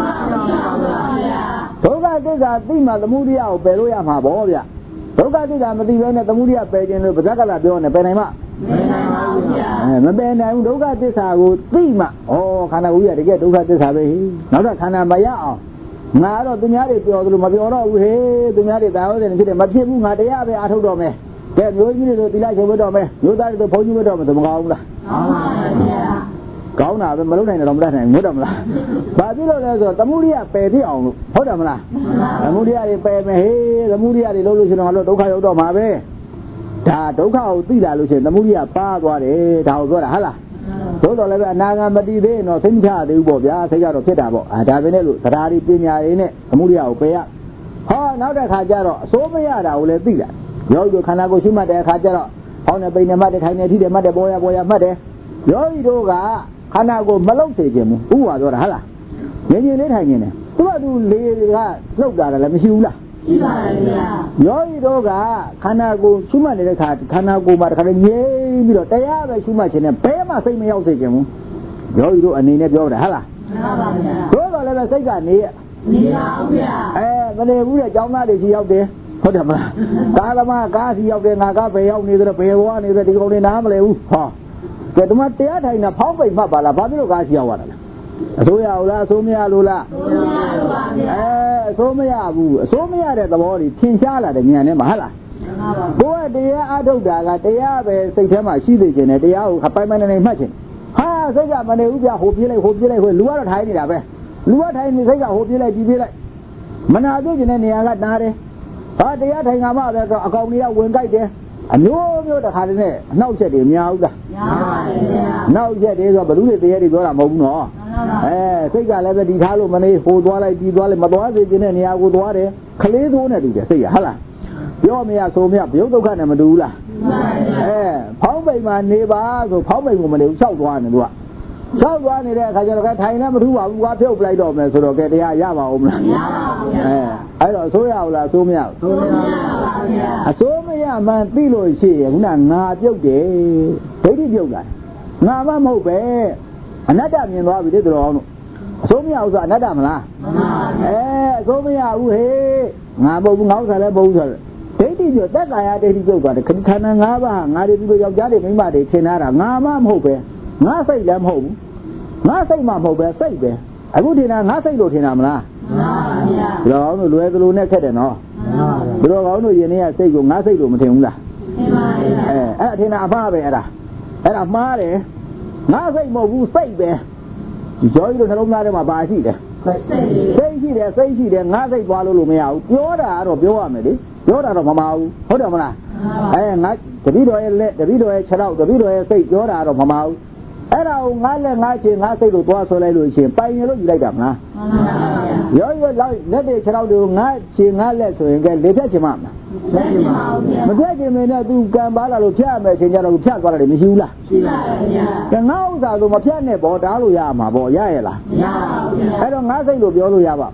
ဒုက္ခသစ္စာသိမှသမုဒိယကိုပယ်လို့ရမှာပေါ့ဗျဒုက္ခသစ္စာမသိဘဲနဲ့သမုဒိယပယ်ခြင်းလို့ဗဇက်ကလာပြောနေပယ်နိုင်မှာမပယ်နိုင်ပါဘူးဗျာအဲမပယ်နိုင်ဘူးဒုက္ခသစ္စာကိုသိမှဩခန္ဓာကိုယ်ကြီးကတကယ်ဒုက္ခသစ္စာပဲနောက်တော့ခန္ဓာမရအောင်ငါတော့သူများတွေပြောသလိုမပြောတော့ဘူးဟေးသူများတွေတာဟုတ်တယ်ဖြစ်တယ်မဖြစ်ဘူးငါတရားပဲအားထုတ်တော့မယ်ကဲမျိုးကြီးတွေဆိုတိလိုက်ချုပ်တော့မယ်မျိုးသားတွေဆိုဘုန်းကြီးမတော့မယ်ဆိုမကောင်းဘူးလားကောင်းပါဗျာကောင်းတာပဲမလုပ်နိုင်တော့မတတ်နိုင်ဘူးဟုတ်တယ်မလားဘာဖြစ်လို့လဲဆိုတော့သမုဒိယပယ်ဖြစ်အောင်လို့ဟုတ်တယ်မလားသမုဒိယတွေပယ်မယ်ဟေးသမုဒိယတွေလုံးလို့ရှိရင်တော့ဒုက္ခရောက်တော့မှာပဲဒါဒုက္ခကိုသိလာလို့ရှိရင်သမုဒိယပါသွားတယ်ဒါကိုပြောတာဟုတ်လားသို့တော်လည်းပဲအနာဂတ်မတည်သေးရင်တော့သိမချသေးဘူးပေါ့ဗျာစိတ်ကတော့ဖြစ်တာပေါ့အဲဒါပဲနဲ့လို့သဒ္ဓါရီပညာတွေနဲ့သမုဒိယကိုပယ်ရဟောနောက်တဲ့ခါကျတော့အစိုးမရတာကိုလည်းသိလာယောဂီတို့ခန္ဓာကိုယ်ရှိမှတ်တဲ့အခါကျတော့ဟောင်းနေပိန်နေမှတ်တဲ့ထိုင်နေထိတယ်မှတ်တယ်ပေါ်ရပေါ်ရမှတ်တယ်ယောဂီတို့ကခန္ဓာကိုယ်မလုံစေခြင်းဘူးဥပါပြောတာဟုတ်လားငြင်းငြင်းလေးထိုင်နေတယ်သူကသူလေကလှုပ်တာလည်းမရှိဘူးလားရှိပါရဲ့ဗျာယောဂီတို့ကခန္ဓာကိုယ်ရှိမှတ်နေတဲ့ခါခန္ဓာကိုယ်မှာတခါလေငြိမ်ပြီးတော့တရားပဲရှိမှတ်ခြင်းနဲ့ဘယ်မှစိတ်မရောက်စေခြင်းဘူးယောဂီတို့အနေနဲ့ပြောတာဟုတ်လားမှန်ပါဗျာတို့တော့လည်းပဲစိတ်ကနေရနေပါဦးဗျာအဲမနေဘူးတဲ့ကျောင်းသားတွေကြီးရောက်တယ်ဟုတ်တယ်မလားကာသမားကားစီရောက်တယ်ငါကားဘယ်ရောက်နေသလဲဘယ်ဘဝနေသလဲဒီကောင်တွေနားမလဲဘူးဟောကဲဒီမှာတရားထိုင်တာဖောင်းပိတ်မှတ်ပါလားဘာဖြစ်လို့ကားစီရောက်ရတာလဲအစိုးရဟုတ်လားအစိုးမရလို့လားအစိုးမရလို့ပါဗျာအဲအစိုးမရဘူးအစိုးမရတဲ့သဘောတွေထင်ရှားလာတယ်ဉာဏ်နဲ့မှာဟုတ်လားကိုယ်ကတရားအထုတ်တာကတရားပဲစိတ်ထဲမှာရှိသေးခြင်းနဲ့တရားကိုပိုင်ပိုင်နေနေမှတ်ခြင်းဟာစိတ်ကမနေဘူးဗျာဟိုပြေးလိုက်ဟိုပြေးလိုက်ဟိုလူကတော့ထိုင်နေတာပဲလူကထိုင်နေစိတ်ကဟိုပြေးလိုက်ကြည့်ပြေးလိုက်မနာသေးခြင်းနဲ့နေရာကနားတယ်ဟာတရားထိုင်ကမှပဲအကောင်ကြီးကဝင်ကြိုက်တယ်အမျိုးမျိုးတစ်ခါတည်းနဲ့အနောက်ချက်တွေများဘူးလားများပါတယ်ဗျာနောက်ချက်တွေဆိုဘလူတွေတရားတွေပြောတာမဟုတ်ဘူးနော်အဲစိတ်ကလည်းပဲဒီထားလို့မနေဟိုသွားလိုက်ဒီသွားလိုက်မသွားစေခြင်းနဲ့နေရာကိုသွားတယ်ခလေးသိုးနဲ့တူတယ်စိတ်ရဟုတ်လားပြောမရဆိုမရဘုရုပ်ဒုက္ခနဲ့မတူဘူးလားအဲဖောင်းပိန်မှာနေပါဆိုဖောင်းပိန်ကိုမနေဘူး၆သွားနေသူက၆သွားနေတဲ့အခါကျတော့ထိုင်လည်းမထူပါဘူးကွာဖြုတ်ပလိုက်တော့မယ်ဆိုတော့ကဲတရားရပါဦးမလားမရပါဘူးအဲအဲ့တော့အစိုးရဟုတ်လားအစိုးမရဘူးအစိုးမရပါဗျာအစိုးမရမှန်သိလို့ရှိရင်ခုနငါပြုတ်တယ်ဒိဋ္ဌိပြုတ်လာငါမှမဟုတ်ပဲအနတ္တမြင်သွားပြီတဲ့တော်အောင်တို့အစိုးမရဘူးဆိုအနတ္တမလားမှန်ပါဗျာအဲအစိုးမရဘူးဟေးငါမဟုတ်ဘူးငါဥစ္စာလည်းမဟုတ်ဘူးဆိုတော့ဒိဋ္ဌိပြုတ်သက်ကာယဒိဋ္ဌိပြုတ်သွားတယ်ခန္ဓာ၅ပါးငါတွေဒီလိုယောက်ျားတွေမိန်းမတွေထင်ထားတာငါမှမဟုတ်ပဲငါစိတ်လည်းမဟုတ်ဘူးငါစိတ်မှမဟုတ်ပဲစိတ်ပဲအခုထင်တာငါစိတ်လို့ထင်တာမလားမှန်ပါဗျာဘယ်တော့လို့လွယ်သလိုနဲ့ခက်တယ်နော်မှန်ပါဗျာဘယ်တော့ကောင်းလို့ယင်နေရစိတ်ကိုငါစိတ်လို့မထင်ဘူးလားထင်ပါဗျာအဲအဲ့ထင်တာအမှားပဲအဲ့ဒါအဲ့ဒါမှားတယ်ငါစိတ်မဟုတ်ဘူးစိတ်ပဲဒီကြောကြီးတို့နှလုံးသားထဲမှာပါရှိတယ်စိတ်ရှိတယ်စိတ်ရှိတယ်ငါစိတ်သွားလို့လို့မရဘူးပြောတာကတော့ပြောရမယ်လေပြောတာတော့မမှားဘူးဟုတ်တယ်မလားအဲငါတပည့်တော်ရဲ့လက်တပည့်တော်ရဲ့ခြေထောက်တပည့်တော်ရဲ့စိတ်ပြောတာတော့မမှားဘူး Era ngale ngache ngase do twa so lai lo shin pai yin lo yu lai da ma yo yo lai let de chao do ngache ngale so yin ke le phat chin ma ma ma phat chin me na tu kan ba la lo phat me chin ja do phat twa da de ma shi bu la shi ba ya nga u sa so ma phat ne bo da lo ya ma bo ya ye la ya ai do nga sai lo pyo lo ya ba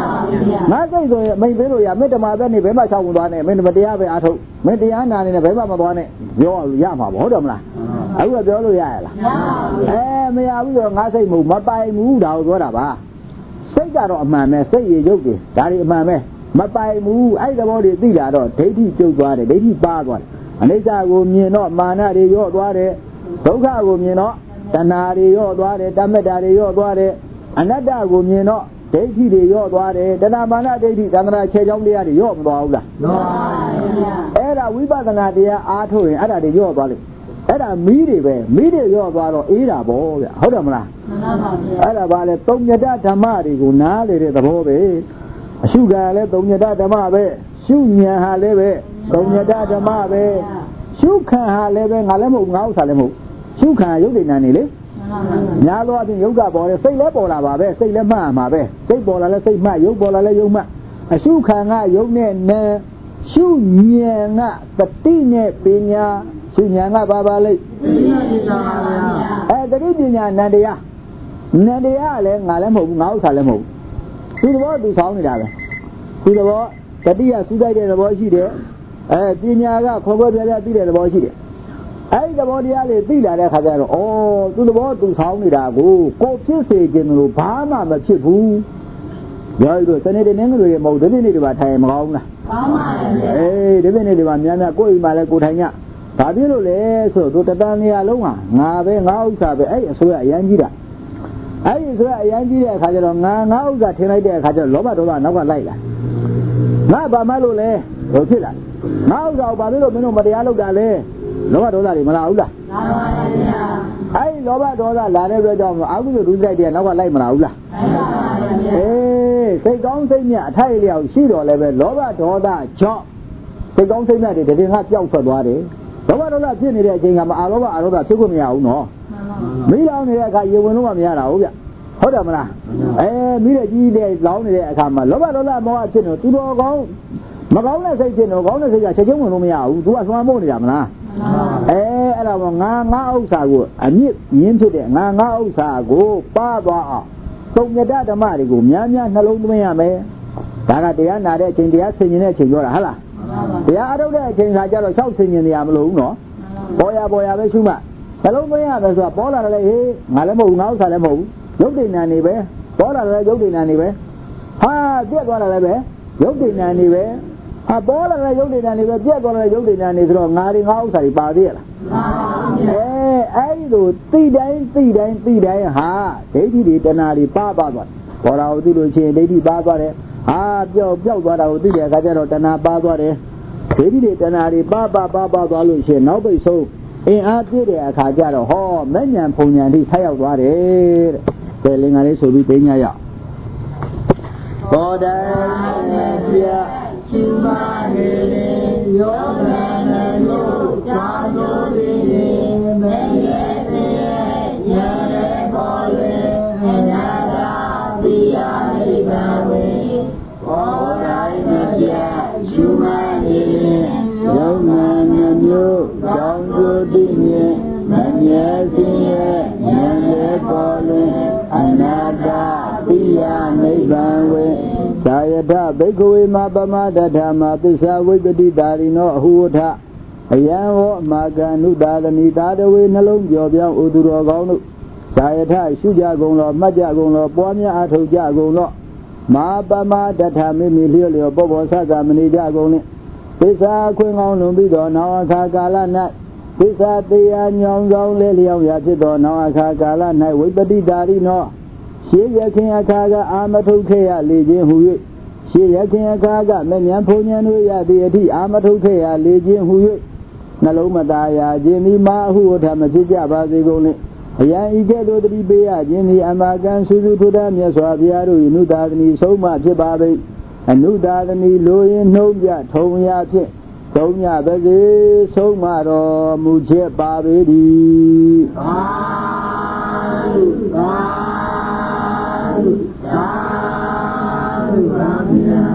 ya nga sai so yin mai pe lo ya me ta ma be ni be ma chao kun twa ne me ma tia be a thau me tia na ne be ma ma twa ne pyo lo ya ma boဟုတ်တယ်မလားအခုကပြောလို့ရရလားအဲမရဘူးတော့ငါစိတ်မဟုတ်မပိုင်ဘူးဒါကိုပြောတာပါစိတ်ကတော့အမှန်ပဲစိတ်ရရုပ်တယ်ဒါတွေအမှန်ပဲမပိုင်ဘူးအဲ့သဘောတွေသိလာတော့ဒိဋ္ဌိကျုပ်သွားတယ်ဒိဋ္ဌိပါသွားတယ်အနိစ္စကိုမြင်တော့မာနတွေရော့သွားတယ်ဒုက္ခကိုမြင်တော့တဏှာတွေရော့သွားတယ်တမက်တာတွေရော့သွားတယ်အနတ္တကိုမြင်တော့ဒိဋ္ဌိတွေရော့သွားတယ်တဏှာမာနဒိဋ္ဌိသံဃာခြေချောင်းတရားတွေရော့မသွားဘူးလားရော့ပါဘူးအဲ့ဒါဝိပဿနာတရားအားထုတ်ရင်အဲ့ဒါတွေရော့သွားလိမ့်အဲ့ဒါမီးတွေပဲမီးတွေရော့သွားတော့အေးတာပေါ့ဗျဟုတ်တယ်မလားမှန်ပါပါဗျအဲ့ဒါဘာလဲသုံးညတဓမ္မတွေကိုနားလေတဲ့သဘောပဲအရှုခံလည်းသုံးညတဓမ္မပဲရှုဉဏ်ဟာလည်းပဲသုံးညတဓမ္မပဲရှုခံဟာလည်းပဲငါလည်းမဟုတ်ငါဥစ္စာလည်းမဟုတ်ရှုခံရုပ်တည်နာနေလေညာတော့အပြင်ယုတ်ကပေါ်တယ်စိတ်လည်းပေါ်လာပါပဲစိတ်လည်းမှတ်မှာပဲစိတ်ပေါ်လာလဲစိတ်မှတ်ယုတ်ပေါ်လာလဲယုတ်မှတ်အရှုခံကယုတ်နဲ့နာရှုဉဏ်ကတတိနဲ့ပညာရှုဉဏ်ကဘာပါလိမ့်အဲတတိပညာနန္တရားနန္တရားလည်းငါလည်းမဟုတ်ဘူးငါဥစ္စာလည်းမဟုတ်ဘူးဒီသဘောသူဆောင်းနေတာပဲဒီသဘောတတိယစူးတိုက်တဲ့သဘောရှိတယ်အဲပညာကခေါ်ခေါ်ပြပြသိတဲ့သဘောရှိတယ်အဲဒီသဘောတရားလေးသိလာတဲ့ခါကျတော့ဩသူသဘောသူဆောင်းနေတာကိုကိုဖြစ်စေခြင်းလို့ဘာမှမဖြစ်ဘူးရောရတို့စနေတနေ့တွေမဟုတ်ဒီနေ့တွေပါထိုင်မကောင်းဘူးလားကောင်းပါရဲ့အေးဒီနေ့တွေပါများများကိုယ်အိမ်မှာလည်းကိုထိုင်ညဘာဖြစ်လို့လဲဆိုတော့တတန်နေရာလုံးဟာငါပဲငါဥစ္စာပဲအဲ့အစိုးရအရန်ကြီးတာအဲ့ဒီဆိုရအရန်ကြီးတဲ့အခါကျတော့ငါငါဥစ္စာထင်လိုက်တဲ့အခါကျတော့လောဘဒေါသနောက်ကလိုက်လာငါဘာမှလို့လဲဘယ်ဖြစ်လာငါဥစ္စာကိုဘာဖြစ်လို့မင်းတို့မတရားလုပ်တာလဲလောဘဒေါသတွေမလာဘူးလားလာပါပါဗျာအဲ့ဒီလောဘဒေါသလာတဲ့အတွက်ကြောင့်အာဟုဆိုဒုစရိုက်တွေနောက်ကလိုက်မလာဘူးလားလိုက်ပါပါဗျာအေးစိတ်ကောင်းစိတ်မြတ်အထိုက်လျောက်ရှိတော်လည်းပဲလောဘဒေါသကြောင့်စိတ်ကောင်းစိတ်မြတ်တွေတည်ငါပျောက်ထွက်သွားတယ်လောဘဒေါသဖြစ်နေတဲ့အချိန်ကမအာလောဘအာရောဓဖြစ်ခွင့်မရဘူးနော်မိလောင်နေတဲ့အခါရေဝင်လို့မရတာဟုတ်ဗျဟုတ်တယ်မလားအဲမိတဲ့ကြီးတဲ့လောင်းနေတဲ့အခါမှာလောဘဒေါသမောဟဖြစ်နေသူတော်ကောင်းမကောင်းတဲ့စိတ်ဖြစ်နေကောင်းတဲ့စိတ်ကချက်ချင်းဝင်လို့မရဘူးသူကဆွမ်းမို့နေတာမလားအဲအဲ့ဒါကငါငါဥစ္စာကိုအမြင့်ရင်းဖြစ်တဲ့ငါငါဥစ္စာကိုပါသွားအောင်သုံးညတဓမ္မတွေကိုများများနှလုံးသွင်းရမယ်ဒါကတရားနာတဲ့အချိန်တရားဆင်ញင်တဲ့အချိန်ပြောတာဟုတ်လားတရားအထုတ်တဲ့အချိန်ခါကျတော့၆ဆင်ញင်နေရမလို့ဘူးနော်ပေါ်ရပေါ်ရပဲရှုမှနှလုံးသွင်းရမယ်ဆိုတာပေါ်လာတယ်လေဟေးငါလည်းမဟုတ်ငါဥစ္စာလည်းမဟုတ်ရုပ်တည်နာနေပဲပေါ်လာတယ်ရုပ်တည်နာနေပဲဟာပြက်သွားတယ်လည်းပဲရုပ်တည်နာနေပဲဟာပေါ်လာတဲ့ရုပ်တည်နာနေပဲပြက်သွားတဲ့ရုပ်တည်နာနေဆိုတော့ငါတွေငါဥစ္စာတွေပါသေးရလားအဲအဲ့ဒီလိုသိတိုင်းသိတိုင်းသိတိုင်းဟာဒိဋ္ဌိတွေတဏှာတွေပါပါသွားပေါ်လာကိုသိလို့ရှိရင်ဒိဋ္ဌိပါသွားတယ်ဟာပျောက်ပျောက်သွားတာကိုသိတဲ့အခါကျတော့တဏှာပါသွားတယ်ဒိဋ္ဌိတွေတဏှာတွေပါပါပါပါသွားလို့ရှိရင်နောက်ပိတ်ဆုံးအင်အားပြည့်တဲ့အခါကျတော့ဟောမဉ္ဇဉ်ဖုန်ဉဏ်ထိဆက်ရောက်သွားတယ်တဲ့ကဲလင်္ကာလေးဆိုပြီးသိညာရဘောဓံပြရှိပါနေလေယောဂနနောဇာတောတိမေယေတေယရေဘောလေအနာတာပိယနိဗ္ဗာန်ဝေဘောဓံပြရှိပါနေလေယောဂနနောဇာတောတိမေယေတေယရေဘောလေအနာတာပိယနိဗ္ဗာန်ဝေသာယထဘိက္ခဝေမပမဒဓမ္မသစ္စာဝိပတိတာရိနောအဟုဝထအယံဟောအမာကံနုတာသနိသာတဝေနှလုံးပြောပြောင်းဥသူတော်ကောင်းတို့သာယထရှုကြကုန်လောမှတ်ကြကုန်လောပွားများအထောက်ကြကုန်လောမာပမဒဓမ္မိမိလျော့လျော့ပောဘောဆကမနေကြကုန်နှင့်သစ္စာခွင့်ကောင်းလွန်ပြီးသောနောင်အခါကာလ၌သစ္စာတရားညောင်းဆောင်လဲလျောင်းရာဖြစ်သောနောင်အခါကာလ၌ဝိပတိတာရိနောရှေးရခင်အခါကအာမထုတ်ခဲ့ရလေခြင်းဟူ၍ရှေးရခင်အခါကမဉ္ဇဉ်ဖုန်ဉဏ်တို့ရသည့်အထိအာမထုတ်ခဲ့ရလေခြင်းဟူ၍နှလုံးမသားရခြင်းဒီမာဟုဝထမဖြစ်ကြပါစေကုန်နှင့်အယံဤကဲ့သို့တတိပေးရခြင်းဒီအမာကံစုစုထုထမြတ်စွာဘုရားတို့၏နုသာသနီဆုံးမဖြစ်ပါပေအနုသာသနီလိုရင်နှုံးပြထုံရဖြင့်သုံးညပါစေဆုံးမတော်မူချက်ပါပေသည်သာဓုသာဓုသာဓုပါဗျာ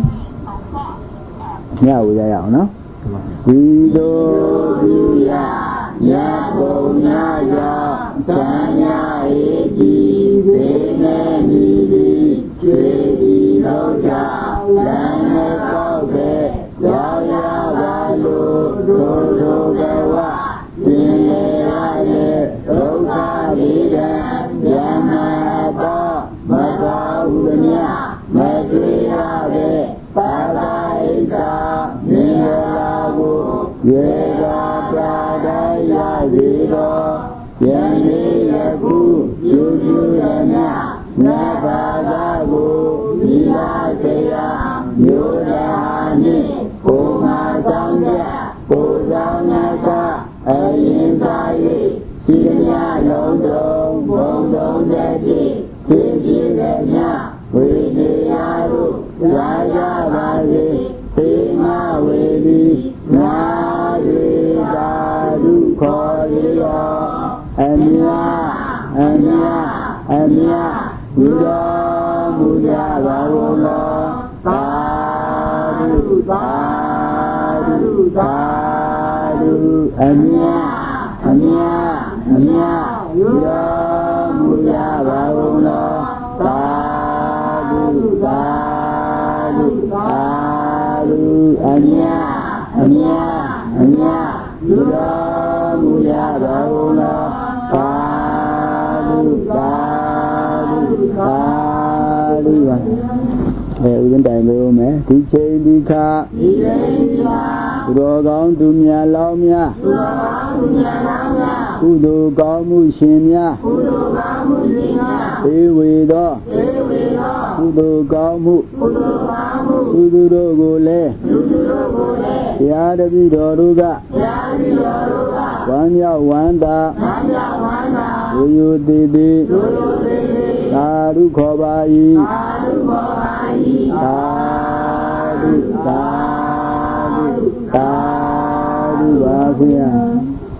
ညဝေရရအောင်နော်ဒီတို့ပြုရညပုံညရောသံဃာဧတိသေနေနိတိကျွေဒီလောကလမ်းနဲ့ကောက်တဲ့ရောက်ရပါလို့တို့တို့ကဝသင်ရရဲ့ဒုက္ခလေးကဉာဏ်နာတော့မသာဟုမြတ်မတွေ့ရတဲ့ပါဠိတာမြင်ရလာကိုရေသာတာတိုင်းရစီတော်ယနေ့ယခုယူယူရမြတ်မြတ်ဘာသာကိုဒီလာစေရမြို့ရာနှင့်ကိုမာဆောင်ရကိုဆောင်နာကအရင်သာ၍ရှိမြလုံးတုံဘုံတုံတဲ့တိသိကြည်တဲ့မြတ်ဝိနည်းတို့ရာရပါစေသေမဝေဒီနာရီသာဓုခေါ်ရရောအမြအမြအမြယူတော်မူကြပါဘုရားသာဓုသာဓုသာဓုအမြအမြအမြယူတော်မူကြပါဘုရားသာဓုသာဓုသာဓုအမြအမြအမြယူတော်မူကြပါဘုရားသာဓုသာဓုသာဓုပါအဲဥစဉ်တိုင်လို့မယ်ဒီချိန်ဒီခါဒီချိန်ဒီခါသူတော်ကောင်းသူများလောင်းများသူတော်ကောင်းသူများလောင်းများကုသိုလ်ကောင်းမှုရှင်များကုသိုလ်ကောင်းမှုရှင်များသေဝေသောသေဝေသောကုသိုလ်ကောင်းမှုကုသိုလ်ကောင်းမှုသူသူတို့ကိုလည်းသူသူတို့ကိုလည်းတရားတပည့်တော်တို့ကတရားတပည့်တော်တို့ကဝမ်းမြောက်ဝမ်းသာဝမ်းမြောက်ဝမ်းသာယိုယိုသေးသေးယိုယိုသေးသေးသာဓုခေါ်ပါ၏သာဓုခေါ်ပါ၏သာဓုသာဓုသာဓုပါဗျာ